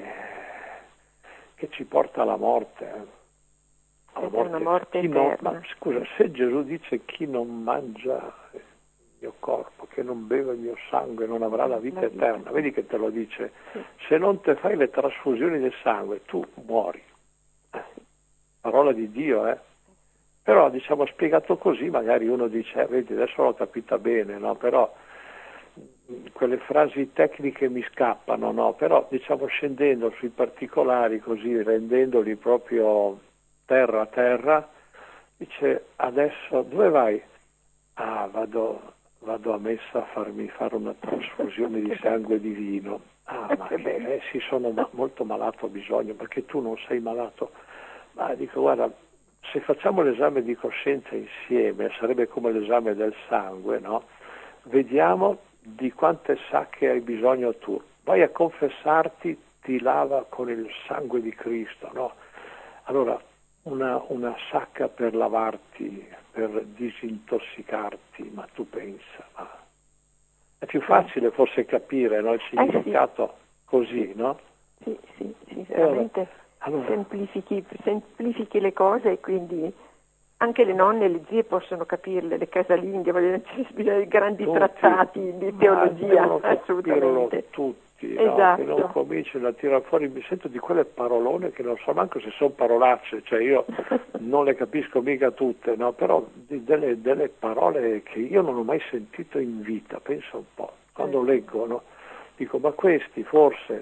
che ci porta alla morte. Eh. Alla morte.
Una morte
chi
eterna.
Non, ma scusa, se Gesù dice chi non mangia il mio corpo, che che non beve il mio sangue non avrà la vita eterna. Vedi che te lo dice, se non te fai le trasfusioni del sangue tu muori. Eh, parola di Dio, eh. Però diciamo spiegato così magari uno dice, eh, vedi adesso l'ho capita bene, no? Però quelle frasi tecniche mi scappano, no? Però diciamo scendendo sui particolari così, rendendoli proprio terra a terra, dice adesso dove vai? Ah, vado, vado a messa a farmi fare una trasfusione di sangue divino. Ah, ma che, eh, sì, sono ma- molto malato, ho bisogno, perché tu non sei malato. Ma dico, guarda, se facciamo l'esame di coscienza insieme, sarebbe come l'esame del sangue, no? Vediamo di quante sacche hai bisogno tu. Vai a confessarti, ti lava con il sangue di Cristo, no? Allora, una, una sacca per lavarti, per disintossicarti, ma tu pensa, ma è più facile forse capire, no? Il significato eh sì. Così, no?
Sì, sì, sì, veramente allora, allora. Semplifichi, semplifichi le cose e quindi anche le nonne e le zie possono capirle, le casalinghe, vogliono dire grandi tutti, trattati di teologia, assolutamente.
Tutti,
esatto.
No? Che non cominciano a tirare fuori, mi sento di quelle parolone che non so manco se sono parolacce, cioè io non le capisco mica tutte, no? Però di, delle, delle parole che io non ho mai sentito in vita, penso un po', quando eh. leggo, no? Dico, ma questi forse,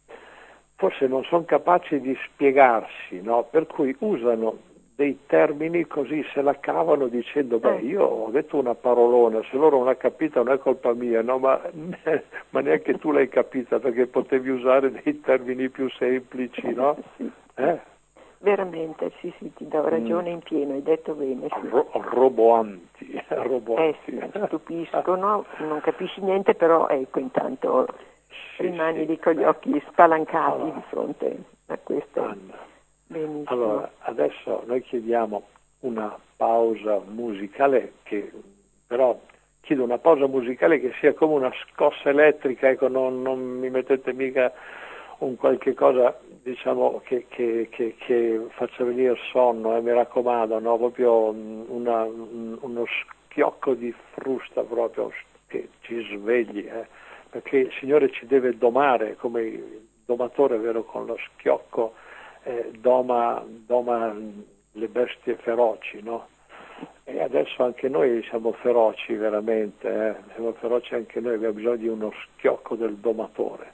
forse non sono capaci di spiegarsi, no? Per cui usano dei termini così, se la cavano dicendo, beh, io ho detto una parolona, se loro non l'hanno capita non è colpa mia, no? Ma, ma neanche tu l'hai capita perché potevi usare dei termini più semplici, no? Eh?
Veramente, sì, sì, ti do ragione mm. in pieno, hai detto bene. Sì.
Ro- roboanti, roboanti.
Eh sì, stupiscono, non capisci niente, però ecco, intanto sì, rimani sì. lì con gli occhi spalancati allora, di fronte a queste...
Anna.
Benissimo.
Allora, adesso noi chiediamo una pausa musicale, che però chiedo una pausa musicale che sia come una scossa elettrica, ecco, non, non mi mettete mica un qualche cosa, diciamo, che, che, che, che faccia venire sonno, eh, mi raccomando, no? Proprio una, uno schiocco di frusta proprio che ci svegli, eh? Perché il Signore ci deve domare, come il domatore, vero, con lo schiocco Eh, doma, doma le bestie feroci, no? E adesso anche noi siamo feroci veramente, eh? Siamo feroci anche noi, abbiamo bisogno di uno schiocco del domatore.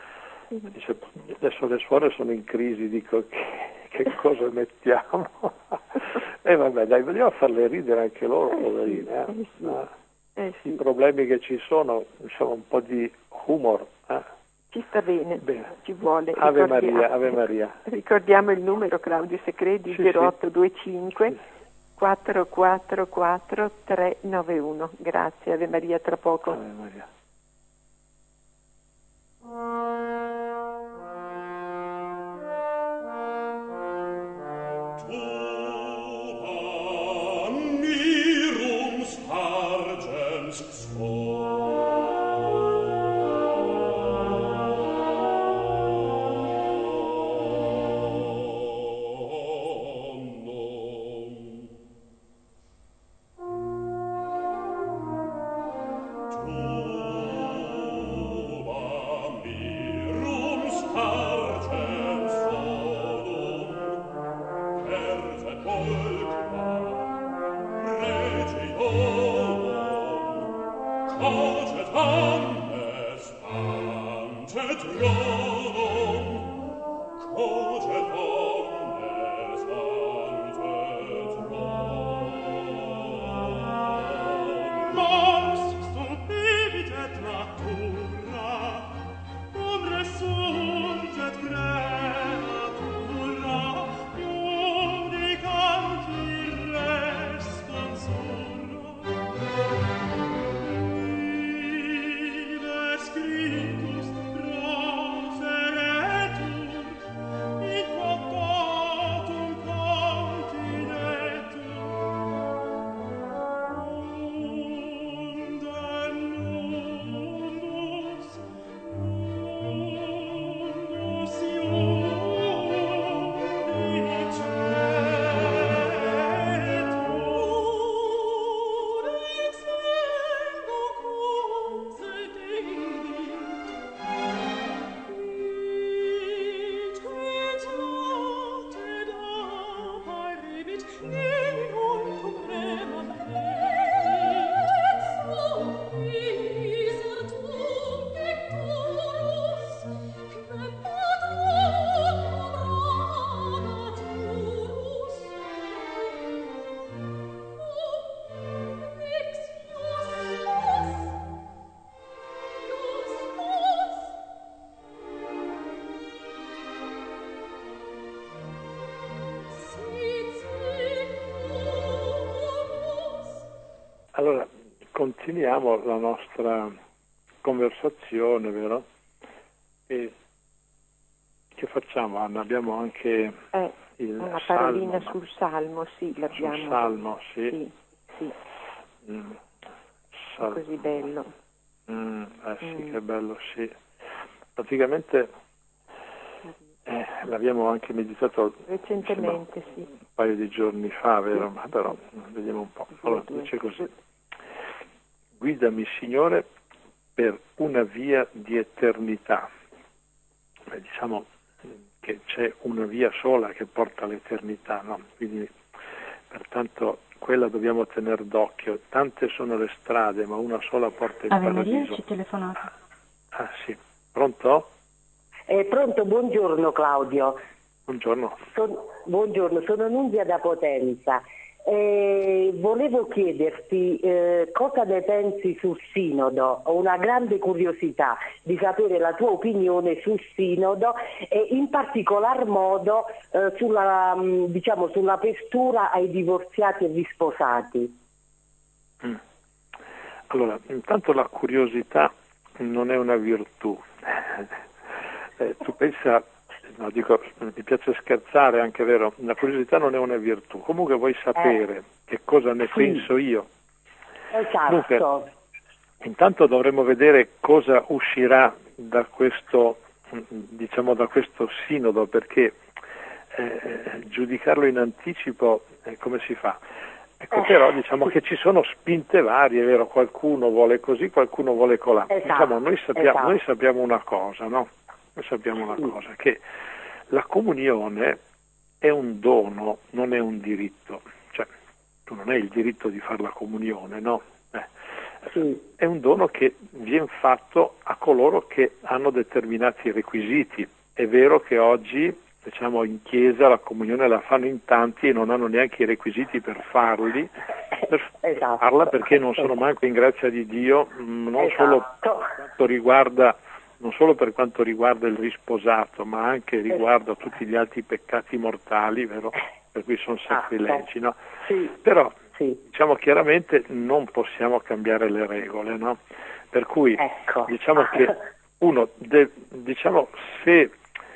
Dice, adesso le suore sono in crisi, dico che, che cosa mettiamo? E eh, vabbè, dai, vogliamo farle ridere anche loro, poverine, eh? Eh sì. Eh sì. I problemi che ci sono, insomma, un po' di humor, eh?
Ci sta bene, bene, ci vuole.
Ave Maria, Ave Maria.
Ricordiamo il numero, Claudio, se credi, sì, zero otto due cinque sì. quattro quattro quattro tre nove uno. Grazie, Ave Maria, tra poco.
Ave Maria.
Scriptus
continuiamo la nostra conversazione, vero? E che facciamo, Anna? Abbiamo anche
eh,
il
una
salmo,
parolina
no?
sul salmo, sì, l'abbiamo.
Sul salmo, sì.
Sì, sì.
Mm.
Sal- così bello.
Mm, eh sì,
mm.
che bello, sì. Praticamente eh, l'abbiamo anche meditato
recentemente,
insomma,
sì.
un paio di giorni fa, vero?
Sì.
Ma però vediamo un po'.
Due,
Allora,
due.
dice così: guidami, Signore, per una via di eternità. Eh, diciamo che c'è una via sola che porta all'eternità, no? Quindi pertanto quella dobbiamo tenere d'occhio. Tante sono le strade, ma una sola porta in
Ave
paradiso.
Maria, ci telefonate.
Ah sì, pronto?
Eh, pronto, buongiorno Claudio.
Buongiorno.
Son, buongiorno, sono Nunzia da Potenza. Eh, volevo chiederti eh, cosa ne pensi sul Sinodo. Ho una grande curiosità di sapere la tua opinione sul Sinodo e in particolar modo eh, sulla, mh, diciamo, sull'apertura ai divorziati e risposati.
Mm. Allora, intanto la curiosità non è una virtù. eh, tu pensa, no, dico, mi piace scherzare, anche vero, la curiosità non è una virtù. Comunque vuoi sapere eh, che cosa ne
sì.
penso io.
Esatto.
Dunque, intanto dovremo vedere cosa uscirà da questo, diciamo, da questo sinodo, perché eh, giudicarlo in anticipo eh, come si fa? Ecco, però diciamo che ci sono spinte varie, è vero? Qualcuno vuole così, qualcuno vuole colà.
Esatto,
diciamo, noi, sappiamo,
esatto.
noi sappiamo una cosa, no? Noi sappiamo una
sì.
cosa, che la comunione è un dono, non è un diritto. Cioè, tu non hai il diritto di fare la comunione, no? Eh.
Sì.
È un dono che viene fatto a coloro che hanno determinati requisiti. È vero che oggi, diciamo, in chiesa la comunione la fanno in tanti e non hanno neanche i requisiti per farli, per
esatto.
farla, perché non sono manco in grazia di Dio, non
esatto.
solo per quanto riguarda non solo per quanto riguarda il risposato, ma anche riguardo a tutti gli altri peccati mortali, vero? Per cui sono sacrilegi, no?
Sì.
Però
sì.
diciamo chiaramente non possiamo cambiare le regole, no? Per cui
ecco.
diciamo che uno de- diciamo se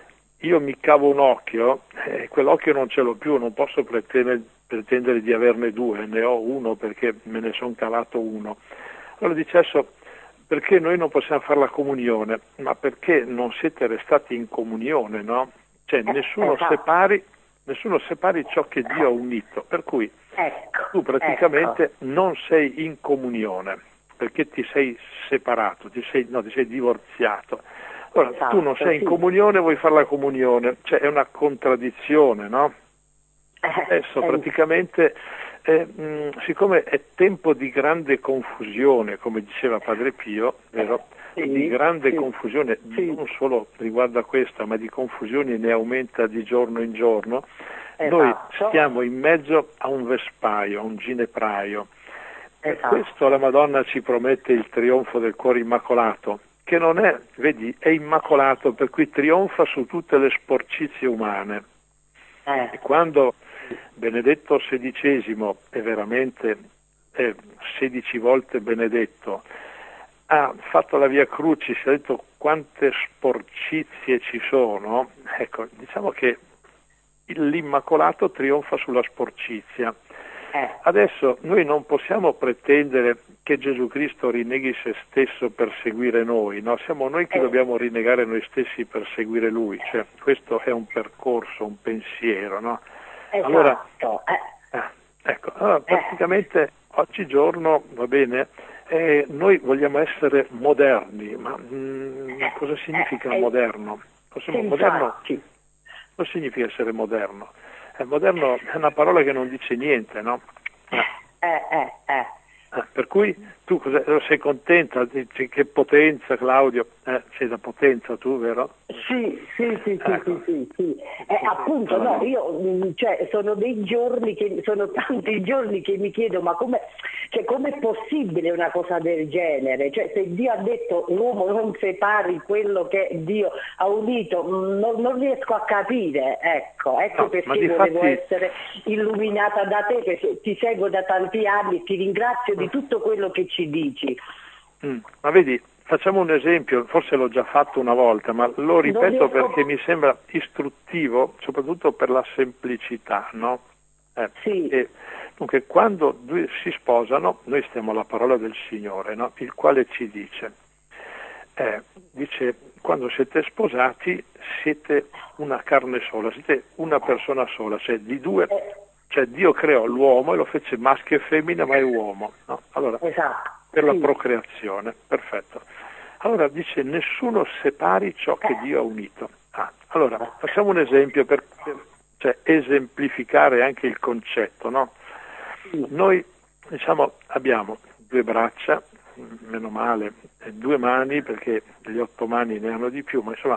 io mi cavo un occhio, eh, quell'occhio non ce l'ho più, non posso pretendere, pretendere di averne due, ne ho uno perché me ne sono cavato uno. Allora dice adesso, perché noi non possiamo fare la comunione? Ma perché non siete restati in comunione, no? Cioè nessuno
esatto.
separi, nessuno separi ciò che Dio ha unito, per cui
ecco.
tu praticamente
ecco.
non sei in comunione, perché ti sei separato, ti sei, no, ti sei divorziato. Allora,
esatto,
tu non sei
sì.
in comunione, vuoi fare la comunione, cioè è una contraddizione, no? Adesso
eh,
praticamente, eh, mh, siccome è tempo di grande confusione, come diceva Padre Pio, vero?
Sì,
di grande
sì,
confusione,
sì.
non solo riguardo a questa, ma di confusioni ne aumenta di giorno in giorno,
esatto.
noi stiamo in mezzo a un vespaio, a un ginepraio.
Esatto.
E questo la Madonna ci promette il trionfo del cuore immacolato, che non è, vedi, è immacolato, per cui trionfa su tutte le sporcizie umane.
Eh.
E quando Benedetto sedicesimo è veramente è sedici volte benedetto, ha fatto la Via Crucis, ha detto quante sporcizie ci sono, ecco, diciamo che l'Immacolato trionfa sulla sporcizia.
Eh.
Adesso noi non possiamo pretendere che Gesù Cristo rinneghi se stesso per seguire noi, no? Siamo noi che
eh.
dobbiamo rinnegare noi stessi per seguire Lui, cioè questo è un percorso, un pensiero, no?
Esatto.
Allora,
eh.
eh, ecco, allora, praticamente eh. oggigiorno, va bene, eh, noi vogliamo essere moderni, ma mh, cosa significa
eh.
moderno? Cosa,
sì,
moderno? Cosa significa essere moderno? Eh, moderno è una parola che non dice niente, no?
Eh, eh, eh.
Eh, per cui tu cosa, sei contenta? Dici, che potenza, Claudio? Eh, sei da Potenza tu, vero?
Sì, sì, sì,
ecco.
sì, sì, sì. Eh, appunto, no, io cioè, sono dei giorni che sono tanti giorni che mi chiedo, ma come Cioè, com'è possibile una cosa del genere? Cioè, se Dio ha detto l'uomo non separi quello che Dio ha unito, non, non riesco a capire, ecco, ecco
no,
perché
difatti...
volevo essere illuminata da te, perché ti seguo da tanti anni e ti ringrazio di tutto quello che ci dici.
Mm, ma vedi, facciamo un esempio, forse l'ho già fatto una volta, ma lo ripeto perché mi sembra istruttivo, soprattutto per la semplicità, no? Eh,
sì.
e, dunque, quando due si sposano, noi stiamo alla parola del Signore, no? Il quale ci dice, eh, dice, quando siete sposati siete una carne sola, siete una persona sola, cioè di due, cioè Dio creò l'uomo e lo fece maschio e femmina, ma è uomo, no? Allora,
esatto.
per la
sì.
procreazione, perfetto. Allora dice, nessuno separi ciò che Dio ha unito. Ah, allora, facciamo un esempio per, per cioè, esemplificare anche il concetto, no? Noi, diciamo, abbiamo due braccia, meno male, e due mani, perché gli ottomani ne hanno di più, ma insomma,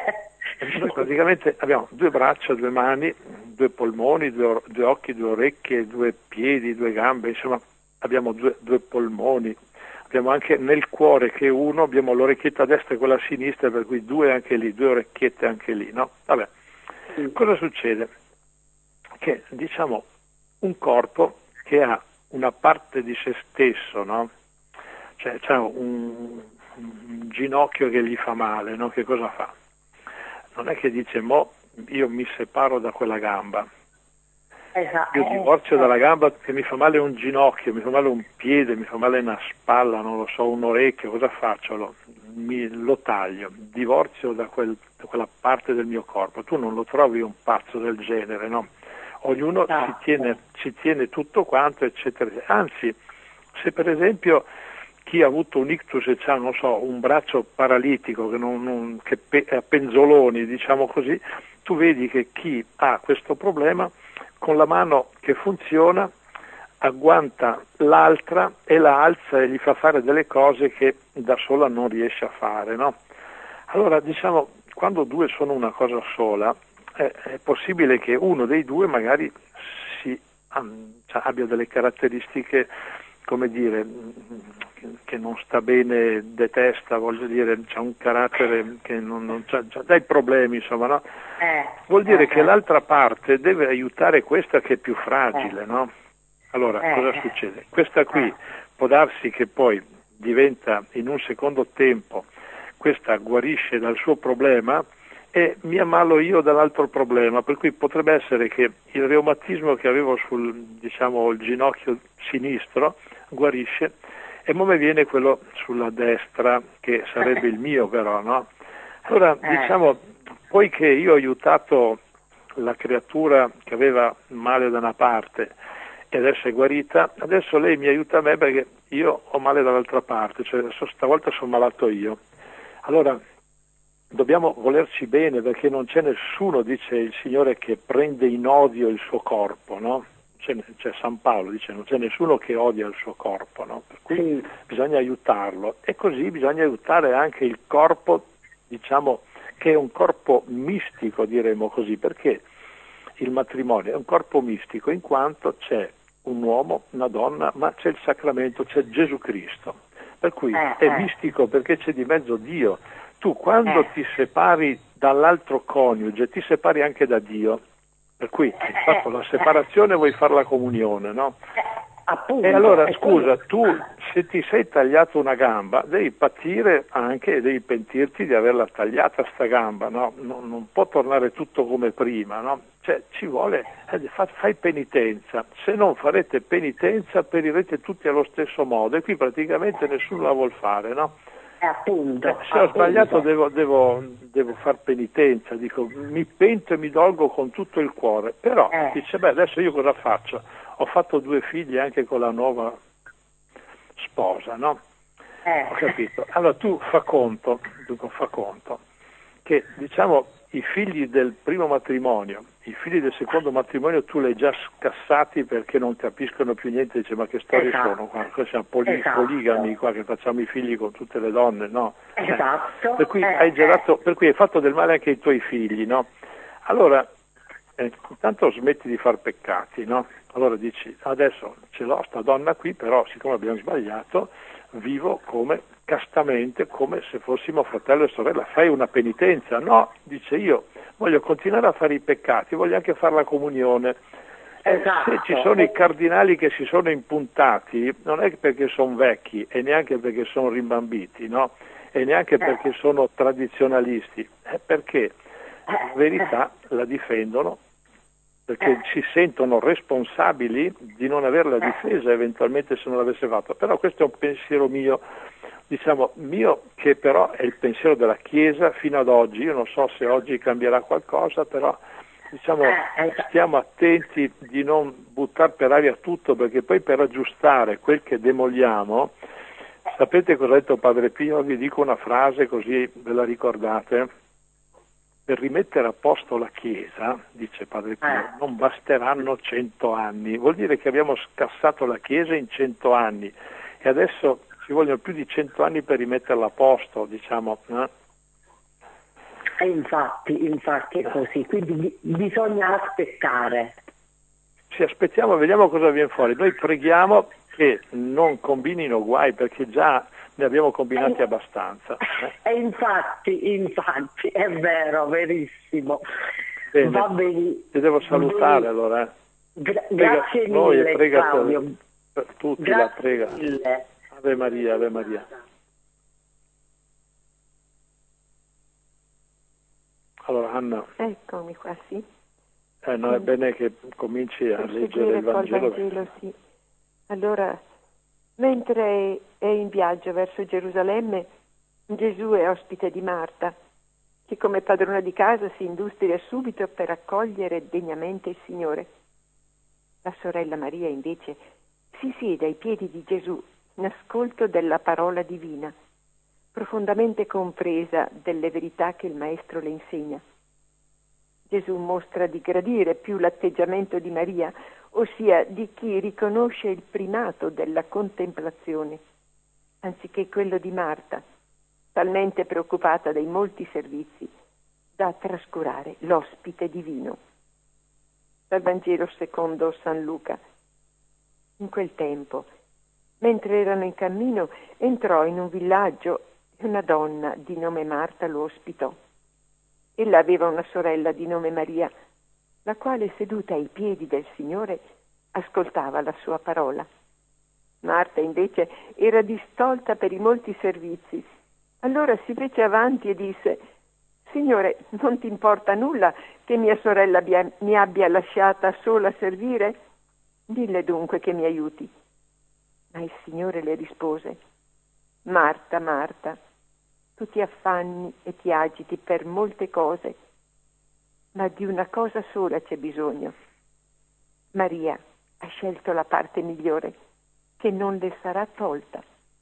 noi praticamente abbiamo due braccia, due mani, due polmoni, due, due occhi, due orecchie, due piedi, due gambe, insomma, abbiamo due, due polmoni, abbiamo anche nel cuore che uno, abbiamo l'orecchietta destra e quella sinistra, per cui due anche lì, due orecchiette anche lì, no? Vabbè, cosa succede? Che diciamo un corpo che ha una parte di se stesso, no? Cioè c'è un, un ginocchio che gli fa male, no? Che cosa fa? Non è che dice, mo io mi separo da quella gamba.
Esatto.
Io divorzio dalla gamba che mi fa male un ginocchio, mi fa male un piede, mi fa male una spalla, non lo so, un orecchio, cosa faccio? Lo, mi, lo taglio, divorzio da, quel, da quella parte del mio corpo. Tu non lo trovi un pazzo del genere, no? Ognuno
no.
si tiene, si tiene tutto quanto, eccetera. Anzi, se per esempio chi ha avuto un ictus e ha, non so, un braccio paralitico che, non, non, che pe, a penzoloni, diciamo così, tu vedi che chi ha questo problema con la mano che funziona agguanta l'altra e la alza e gli fa fare delle cose che da sola non riesce a fare, no? Allora, diciamo, quando due sono una cosa sola, è, è possibile che uno dei due magari si, cioè, abbia delle caratteristiche, come dire, che non sta bene, detesta, voglio dire, c'ha un carattere che non, non c'ha, c'ha dei problemi, insomma, no?
Eh,
Vuol dire
eh,
che
eh.
l'altra parte deve aiutare questa che è più fragile, no? Allora,
Eh,
cosa
eh.
succede? Questa qui
Eh.
può darsi che poi diventa in un secondo tempo, questa guarisce dal suo problema e mi ammalo io dall'altro problema, per cui potrebbe essere che il reumatismo che avevo sul, diciamo, il ginocchio sinistro guarisce e ora mi viene quello sulla destra, che sarebbe il mio però, no? Allora,
Eh.
diciamo, poiché io ho aiutato la creatura che aveva male da una parte e adesso è guarita, adesso lei mi aiuta a me perché io ho male dall'altra parte, cioè adesso stavolta sono malato io. Allora, dobbiamo volerci bene perché non c'è nessuno, dice il Signore, che prende in odio il suo corpo, no? C'è, c'è San Paolo, dice non c'è nessuno che odia il suo corpo, no? Per cui
Sì.
bisogna aiutarlo e così bisogna aiutare anche il corpo, diciamo, che è un corpo mistico, diremo così, perché il matrimonio è un corpo mistico in quanto c'è un uomo, una donna, ma c'è il sacramento, c'è Gesù Cristo, per cui
Eh,
è
eh.
mistico perché c'è di mezzo Dio. Tu quando
Eh.
ti separi dall'altro coniuge ti separi anche da Dio, per cui hai fatto la separazione e vuoi fare la comunione, no?
Appunto.
E allora
E
scusa,
quello-
tu se ti sei tagliato una gamba devi patire anche e devi pentirti di averla tagliata sta gamba, no? Non, non può tornare tutto come prima, no? Cioè ci vuole, eh, fa, fai penitenza, se non farete penitenza perirete tutti allo stesso modo e qui praticamente nessuno la vuol fare, no?
Eh, appunto.
Eh, se ho
appunto.
sbagliato devo, devo, devo far penitenza, dico mi pento e mi dolgo con tutto il cuore, però
Eh.
dice beh adesso io cosa faccio? Ho fatto due figli anche con la nuova sposa, no?
Eh.
Ho capito. Allora tu fa conto, dico, fa conto che diciamo i figli del primo matrimonio, i figli del secondo matrimonio tu li hai già scassati perché non capiscono più niente, dice ma che storie
Esatto.
sono qua? Cosa siamo poli-
Esatto.
poligami qua che facciamo i figli con tutte le donne, no?
Esatto.
Per cui
Eh,
hai gelato,
eh.
per cui hai fatto del male anche ai tuoi figli, no? Allora, eh, intanto smetti di far peccati, no? Allora dici, adesso ce l'ho sta donna qui, però siccome abbiamo sbagliato, vivo come castamente, come se fossimo fratello e sorella. Fai una penitenza? No, dice, io voglio continuare a fare i peccati, voglio anche fare la comunione.
Esatto.
Se ci sono i cardinali che si sono impuntati, non è perché sono vecchi e neanche perché sono rimbambiti, no? E neanche perché sono tradizionalisti, è perché in verità la difendono, perché si sentono responsabili di non averla difesa eventualmente se non l'avesse fatto. Però questo è un pensiero mio, diciamo mio, che però è il pensiero della Chiesa fino ad oggi. Io non so se oggi cambierà qualcosa, però diciamo stiamo attenti di non buttare per aria tutto, perché poi per aggiustare quel che demoliamo, sapete cosa ha detto Padre Pio? Vi dico una frase così ve la ricordate. Per rimettere a posto la Chiesa, dice Padre Pio, eh. non basteranno cento anni. Vuol dire che abbiamo scassato la Chiesa in cento anni e adesso ci vogliono più di cento anni per rimetterla a posto, diciamo. Eh?
E infatti, infatti è così, quindi bi- bisogna aspettare.
Sì, aspettiamo, vediamo cosa viene fuori. Noi preghiamo che non combinino guai, perché già ne abbiamo combinati
e,
abbastanza.
Eh? E infatti, infatti, è vero, verissimo.
Bene.
Va bene.
Ti devo salutare bene. Allora. Eh.
Gra-
prega,
grazie
noi
mille,
prega
Claudio.
Per, per tutti
grazie
la prega.
Mille.
Ave Maria, Ave Maria. Allora Anna.
Eccomi qua, sì.
Eh, no, è bene che cominci a leggere il Vangelo.
Il Vangelo sì. Allora, mentre è in viaggio verso Gerusalemme, Gesù è ospite di Marta, che come padrona di casa si industria subito per accogliere degnamente il Signore. La sorella Maria, invece, si siede ai piedi di Gesù in ascolto della parola divina, profondamente compresa delle verità che il Maestro le insegna. Gesù mostra di gradire più l'atteggiamento di Maria, ossia di chi riconosce il primato della contemplazione, anziché quello di Marta, talmente preoccupata dai molti servizi da trascurare l'ospite divino. Dal Vangelo secondo San Luca. In quel tempo, mentre erano in cammino, entrò in un villaggio e una donna di nome Marta lo ospitò. Ella aveva una sorella di nome Maria, la quale seduta ai piedi del Signore ascoltava la sua parola. Marta invece era distolta per i molti servizi. Allora si fece avanti e disse: Signore, non ti importa nulla che mia sorella abbia, mi abbia lasciata sola a servire? Dille dunque che mi aiuti. Ma il Signore le rispose: Marta, Marta, tu ti affanni e ti agiti per molte cose, ma di una cosa sola c'è bisogno. Maria ha scelto la parte migliore, che non le sarà tolta.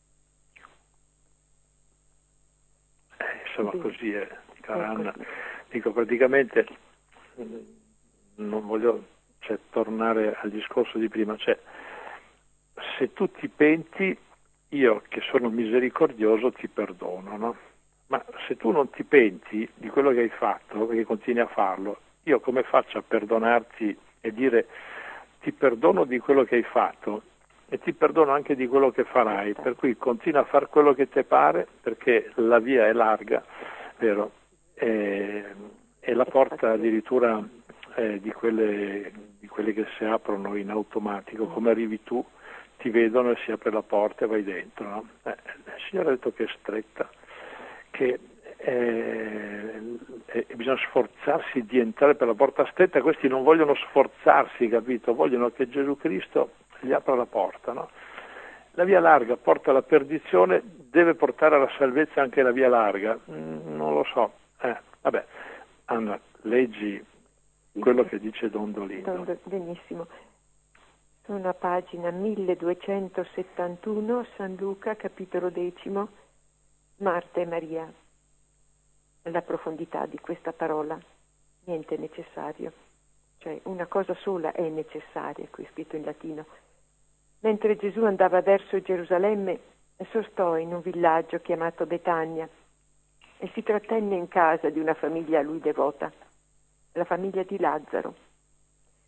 Eh, insomma, così è, cara Anna. Dico, praticamente, non voglio cioè, tornare al discorso di prima, cioè, se tu ti penti, io che sono misericordioso ti perdono, no? Ma se tu non ti penti di quello che hai fatto, perché continui a farlo, io come faccio a perdonarti e dire ti perdono di quello che hai fatto e ti perdono anche di quello che farai, per cui continua a fare quello che ti pare, perché la via è larga, vero? E, e la porta addirittura eh, di, quelle, di quelle che si aprono in automatico, come arrivi tu, ti vedono e si apre la porta e vai dentro, no? Eh, il Signore ha detto che è stretta, che eh, eh, bisogna sforzarsi di entrare per la porta stretta. Questi non vogliono sforzarsi, capito? Vogliono che Gesù Cristo gli apra la porta, no? La via larga porta alla perdizione, deve portare alla salvezza anche la via larga? Mm, non lo so. Eh, vabbè, Anna, leggi quello che dice Dondolino.
Dondolino. Benissimo. Sono a pagina milleduecentosettantuno, San Luca, capitolo decimo, Marta e Maria. La profondità di questa parola, niente è necessario, cioè una cosa sola è necessaria, qui scritto in latino. Mentre Gesù andava verso Gerusalemme, sostò in un villaggio chiamato Betania e si trattenne in casa di una famiglia a lui devota, la famiglia di Lazzaro.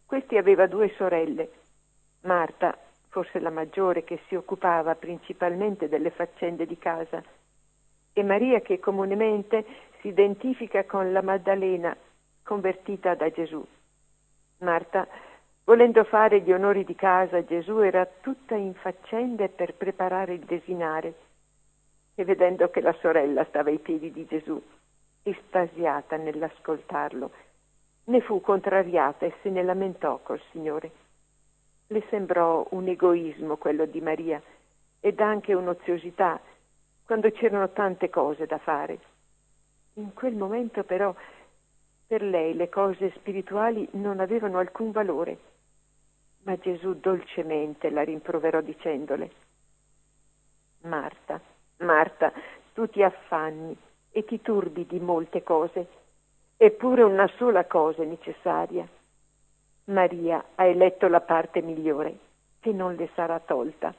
Questi aveva due sorelle, Marta, forse la maggiore, che si occupava principalmente delle faccende di casa, e Maria, che comunemente si identifica con la Maddalena, convertita da Gesù. Marta, volendo fare gli onori di casa a Gesù, era tutta in faccende per preparare il desinare, e vedendo che la sorella stava ai piedi di Gesù, estasiata nell'ascoltarlo, ne fu contrariata e se ne lamentò col Signore. Le sembrò un egoismo quello di Maria ed anche un'oziosità, quando c'erano tante cose da fare. In quel momento però per lei le cose spirituali non avevano alcun valore, ma Gesù dolcemente la rimproverò dicendole: Marta, Marta, tu ti affanni e ti turbi di molte cose, eppure una sola cosa è necessaria. Maria ha eletto la parte migliore, che non le sarà tolta.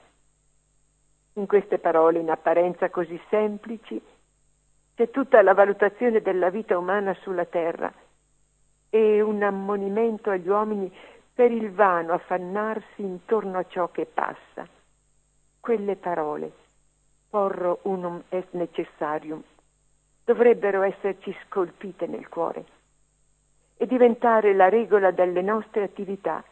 In queste parole, in apparenza così semplici, c'è tutta la valutazione della vita umana sulla terra e un ammonimento agli uomini per il vano affannarsi intorno a ciò che passa. Quelle parole, porro unum est necessarium, dovrebbero esserci scolpite nel cuore e diventare la regola delle nostre attività.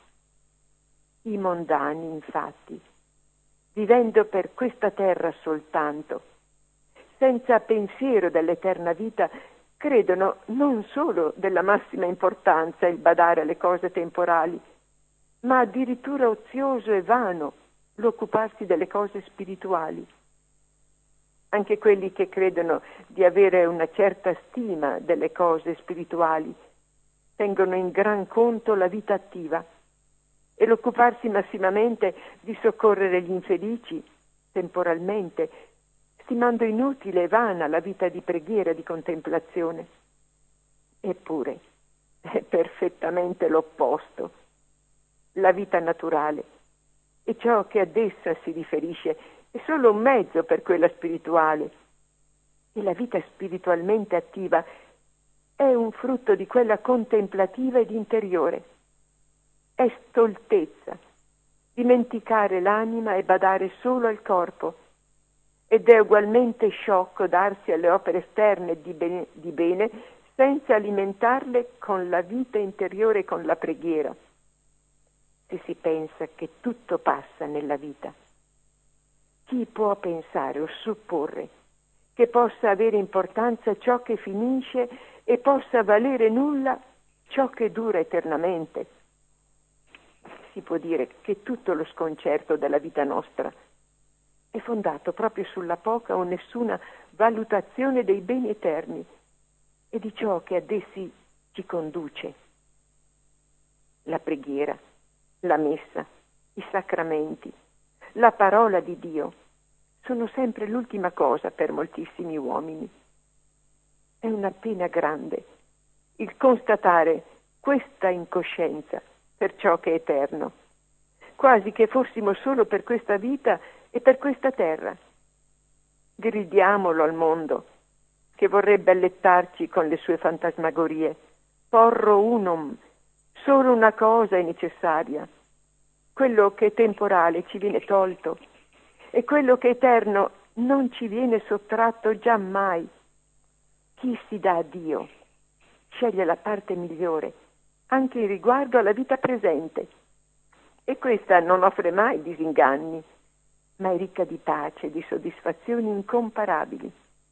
I mondani, infatti, vivendo per questa terra soltanto, senza pensiero dell'eterna vita, credono non solo della massima importanza il badare alle cose temporali, ma addirittura ozioso e vano l'occuparsi delle cose spirituali. Anche quelli che credono di avere una certa stima delle cose spirituali tengono in gran conto la vita attiva e l'occuparsi massimamente di soccorrere gli infelici temporalmente, stimando inutile e vana la vita di preghiera e di contemplazione. Eppure è perfettamente l'opposto. La vita naturale e ciò che ad essa si riferisce è solo un mezzo per quella spirituale, e la vita spiritualmente attiva è un frutto di quella contemplativa ed interiore. È stoltezza dimenticare l'anima e badare solo al corpo, ed è ugualmente sciocco darsi alle opere esterne di bene, di bene senza alimentarle con la vita interiore e con la preghiera. Se si pensa che tutto passa nella vita, chi può pensare o supporre che possa avere importanza ciò che finisce e possa valere nulla ciò che dura eternamente? Si può dire che tutto lo sconcerto della vita nostra è fondato proprio sulla poca o nessuna valutazione dei beni eterni e di ciò che ad essi ci conduce. La preghiera, la messa, i sacramenti, la parola di Dio sono sempre l'ultima cosa per moltissimi uomini. È una pena grande il constatare questa incoscienza per ciò che è eterno, quasi che fossimo solo per questa vita e per questa terra. Gridiamolo al mondo, che vorrebbe allettarci con le sue fantasmagorie. Porro unum, solo una cosa è necessaria. Quello che è temporale ci viene tolto e quello che è eterno non ci viene sottratto giammai. Chi si dà a Dio sceglie la parte migliore, anche in riguardo alla vita presente, e questa non offre mai disinganni, ma è ricca di pace e di soddisfazioni incomparabili.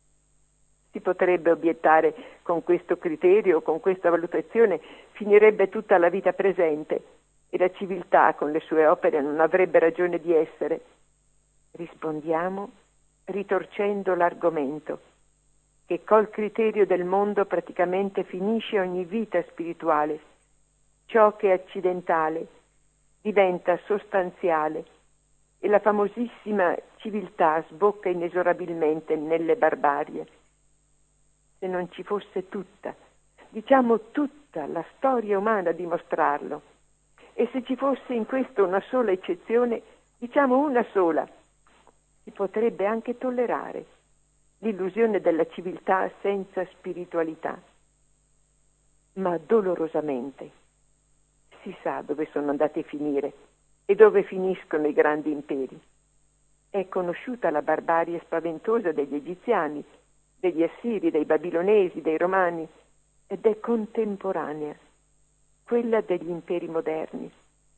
Si potrebbe obiettare: con questo criterio, con questa valutazione, finirebbe tutta la vita presente e la civiltà con le sue opere non avrebbe ragione di essere. Rispondiamo ritorcendo l'argomento, che col criterio del mondo praticamente finisce ogni vita spirituale. Ciò che è accidentale diventa sostanziale e la famosissima civiltà sbocca inesorabilmente nelle barbarie. Se non ci fosse tutta, diciamo tutta, la storia umana a dimostrarlo, e se ci fosse in questo una sola eccezione, diciamo una sola, si potrebbe anche tollerare l'illusione della civiltà senza spiritualità. Ma dolorosamente si sa dove sono andate a finire e dove finiscono i grandi imperi. È conosciuta la barbarie spaventosa degli egiziani, degli assiri, dei babilonesi, dei romani, ed è contemporanea quella degli imperi moderni.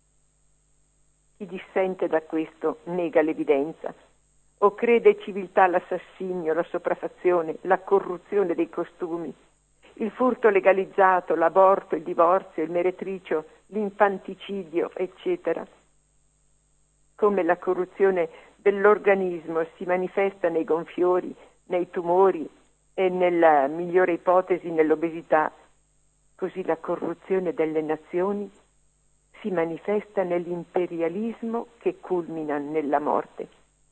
Chi dissente da questo nega l'evidenza o crede civiltà l'assassinio, la sopraffazione, la corruzione dei costumi, il furto legalizzato, l'aborto, il divorzio, il meretricio, l'infanticidio, eccetera. Come la corruzione dell'organismo si manifesta nei gonfiori, nei tumori e nella migliore ipotesi nell'obesità, così la corruzione delle nazioni si manifesta nell'imperialismo che culmina nella morte.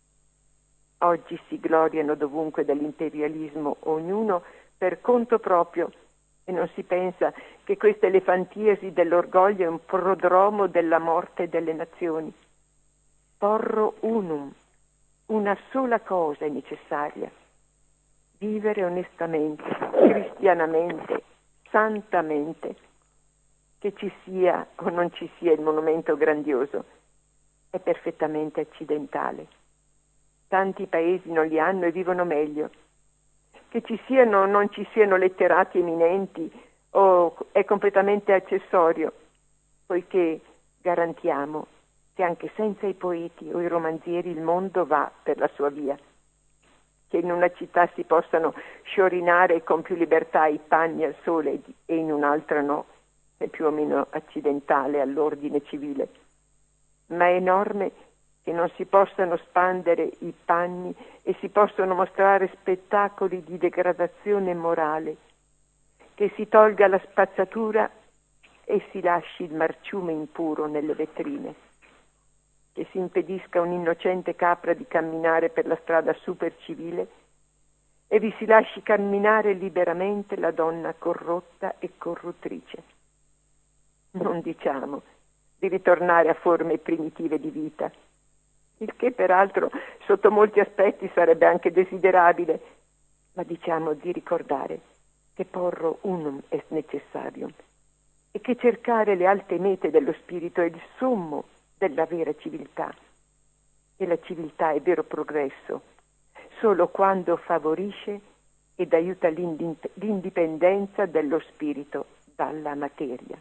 Oggi si gloriano dovunque dell'imperialismo, ognuno per conto proprio, e non si pensa che questa elefantiasi dell'orgoglio è un prodromo della morte delle nazioni. Porro unum, una sola cosa è necessaria: vivere onestamente, cristianamente, santamente. Che ci sia o non ci sia il monumento grandioso è perfettamente accidentale. Tanti paesi non li hanno e vivono meglio. Che ci siano o non ci siano letterati eminenti o è completamente accessorio, poiché garantiamo che anche senza i poeti o i romanzieri il mondo va per la sua via. Che in una città si possano sciorinare con più libertà i panni al sole e in un'altra no, è più o meno accidentale all'ordine civile. Ma è enorme che non si possano spandere i panni e si possono mostrare spettacoli di degradazione morale, che si tolga la spazzatura e si lasci il marciume impuro nelle vetrine, che si impedisca un'innocente capra di camminare per la strada supercivile e vi si lasci camminare liberamente la donna corrotta e corruttrice. Non diciamo di ritornare a forme primitive di vita, il che peraltro sotto molti aspetti sarebbe anche desiderabile, ma diciamo di ricordare che porro unum est necessarium e che cercare le alte mete dello spirito è il sommo della vera civiltà, e la civiltà è vero progresso solo quando favorisce ed aiuta l'indipendenza dello spirito dalla materia.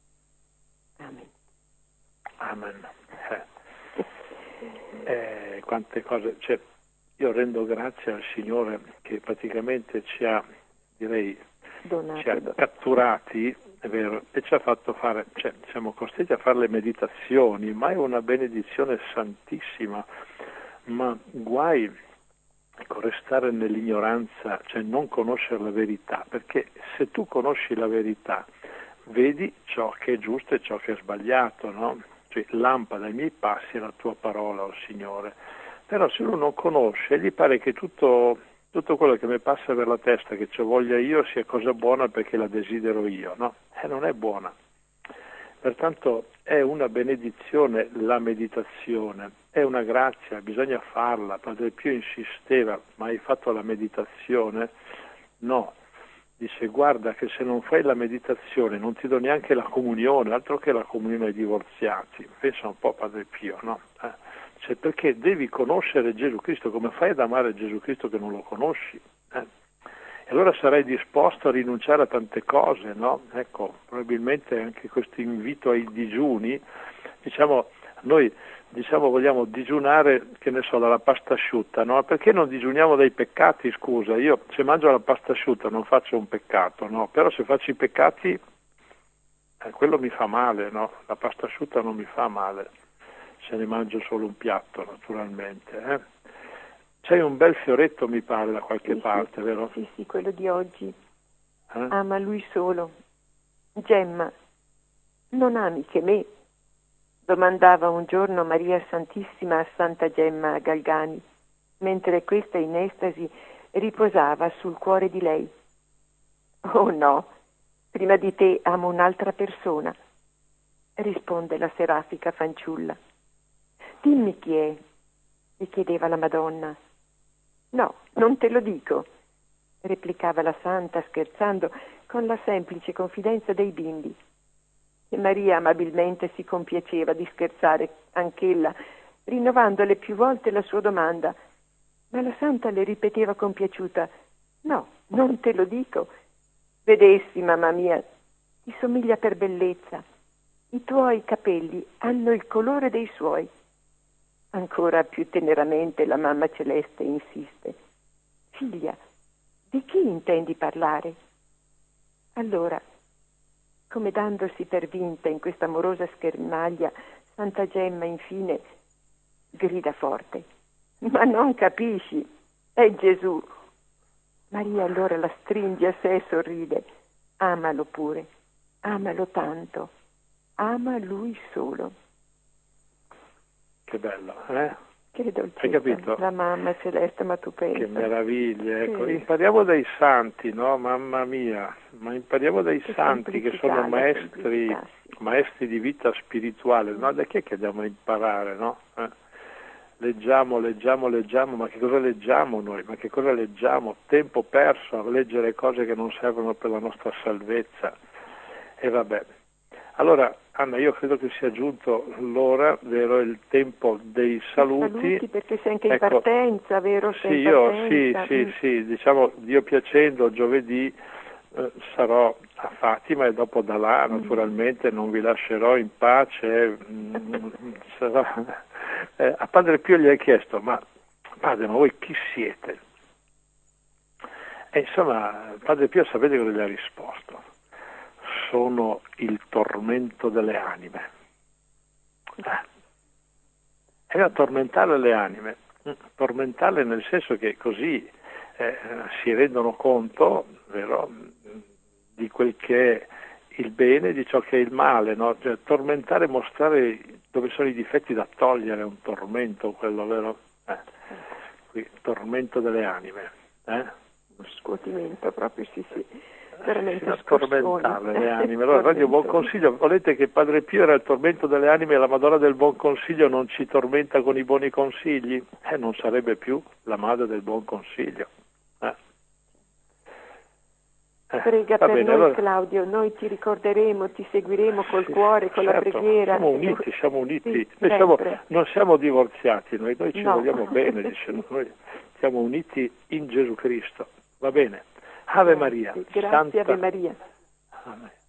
Amen.
Amen. Eh. Eh, quante cose, cioè, io rendo grazie al Signore che praticamente ci ha, direi,
Donato,
ci ha
donato.
catturati, è vero, e ci ha fatto fare, cioè siamo costretti a fare le meditazioni, ma è una benedizione santissima, ma guai ecco, restare nell'ignoranza, cioè non conoscere la verità, perché se tu conosci la verità vedi ciò che è giusto e ciò che è sbagliato, no? Cioè, lampada ai miei passi è la tua parola, o oh Signore. Però se uno non conosce, gli pare che tutto, tutto quello che mi passa per la testa, che ci voglia io, sia cosa buona perché la desidero io, no? E non è buona. Pertanto è una benedizione la meditazione, è una grazia, bisogna farla. Padre Pio insisteva: ma hai fatto la meditazione? No. Dice: guarda che se non fai la meditazione non ti do neanche la comunione, altro che la comunione ai divorziati. Pensa un po', Padre Pio, no? Eh, cioè, perché devi conoscere Gesù Cristo. Come fai ad amare Gesù Cristo che non lo conosci? Eh? E allora sarai disposto a rinunciare a tante cose, no? Ecco, probabilmente anche questo invito ai digiuni, diciamo, noi diciamo vogliamo digiunare, che ne so, dalla pasta asciutta, no? Perché non digiuniamo dai peccati, scusa? Io se mangio la pasta asciutta non faccio un peccato, no? Però se faccio i peccati, eh, quello mi fa male, no? La pasta asciutta non mi fa male, se ne mangio solo un piatto, naturalmente, eh? C'hai un bel fioretto, mi pare, da qualche
sì,
parte,
sì,
vero?
Sì, sì, quello di oggi.
Eh?
Ama lui solo. Gemma, non ami che me? Domandava un giorno Maria Santissima a Santa Gemma Galgani, mentre questa in estasi riposava sul cuore di lei. Oh no, prima di te amo un'altra persona, risponde la serafica fanciulla. Dimmi chi è, gli chiedeva la Madonna. No, non te lo dico, replicava la santa scherzando con la semplice confidenza dei bimbi. E Maria amabilmente si compiaceva di scherzare anch'ella, rinnovandole più volte la sua domanda. Ma la santa le ripeteva compiaciuta: no, non te lo dico. Vedessi, mamma mia, ti somiglia per bellezza. I tuoi capelli hanno il colore dei suoi. Ancora più teneramente la mamma Celeste insiste: figlia, di chi intendi parlare? Allora, come dandosi per vinta in questa amorosa schermaglia, Santa Gemma infine grida forte: ma non capisci, è Gesù. Maria allora la stringe a sé e sorride: amalo pure, amalo tanto, ama lui solo.
Che bello, eh?
Che dolcezza.
Hai capito?
La mamma Celeste, ma tu pensi.
Che meraviglia, ecco,
Sì.
Impariamo dai santi, no? Mamma mia, ma impariamo dai
Che
santi che sono
semplicità, la
maestri,
semplicità, sì.
maestri di vita spirituale, no? Da chi è che andiamo a imparare, no? Eh? Leggiamo, leggiamo, leggiamo, ma che cosa leggiamo noi? Ma che cosa leggiamo? Tempo perso a leggere cose che non servono per la nostra salvezza. E vabbè. Allora, Anna, io credo che sia giunto l'ora, vero, il tempo dei saluti.
Saluti, perché sei anche in
ecco,
partenza, vero?
Sì,
Sei in
io,
partenza.
sì,
Mm.
sì, sì, diciamo, Dio piacendo, giovedì eh, sarò a Fatima e dopo da là, naturalmente, non vi lascerò in pace. mm, sarò, eh, a Padre Pio gli hai chiesto: ma padre, ma voi chi siete? E insomma, Padre Pio sapete cosa gli ha risposto? Sono il tormento delle anime. Eh. E da tormentare le anime, tormentarle nel senso che così eh, si rendono conto, vero, di quel che è il bene, di ciò che è il male, no? Cioè, tormentare, mostrare dove sono i difetti da togliere, è un tormento quello, vero? Eh. Qui, tormento delle anime. Eh?
Uno scuotimento proprio, sì, sì. Veramente
Fino a tormentarle le anime. Allora,
Tormento.
Radio Buon Consiglio, volete che Padre Pio era il tormento delle anime e la Madonna del Buon Consiglio non ci tormenta con i buoni consigli? Eh, non sarebbe più la Madre del Buon Consiglio. Eh. Eh,
Prega per
bene,
noi,
allora...
Claudio, noi ti ricorderemo, ti seguiremo col
sì,
cuore, con
certo,
la preghiera.
Siamo uniti, siamo uniti.
Sì,
noi siamo,
sempre.
non siamo divorziati, noi, noi ci
No.
vogliamo bene, dice, noi siamo uniti in Gesù Cristo. Va bene? Ave Maria.
Grazie,
Santa...
Ave Maria.
Amen.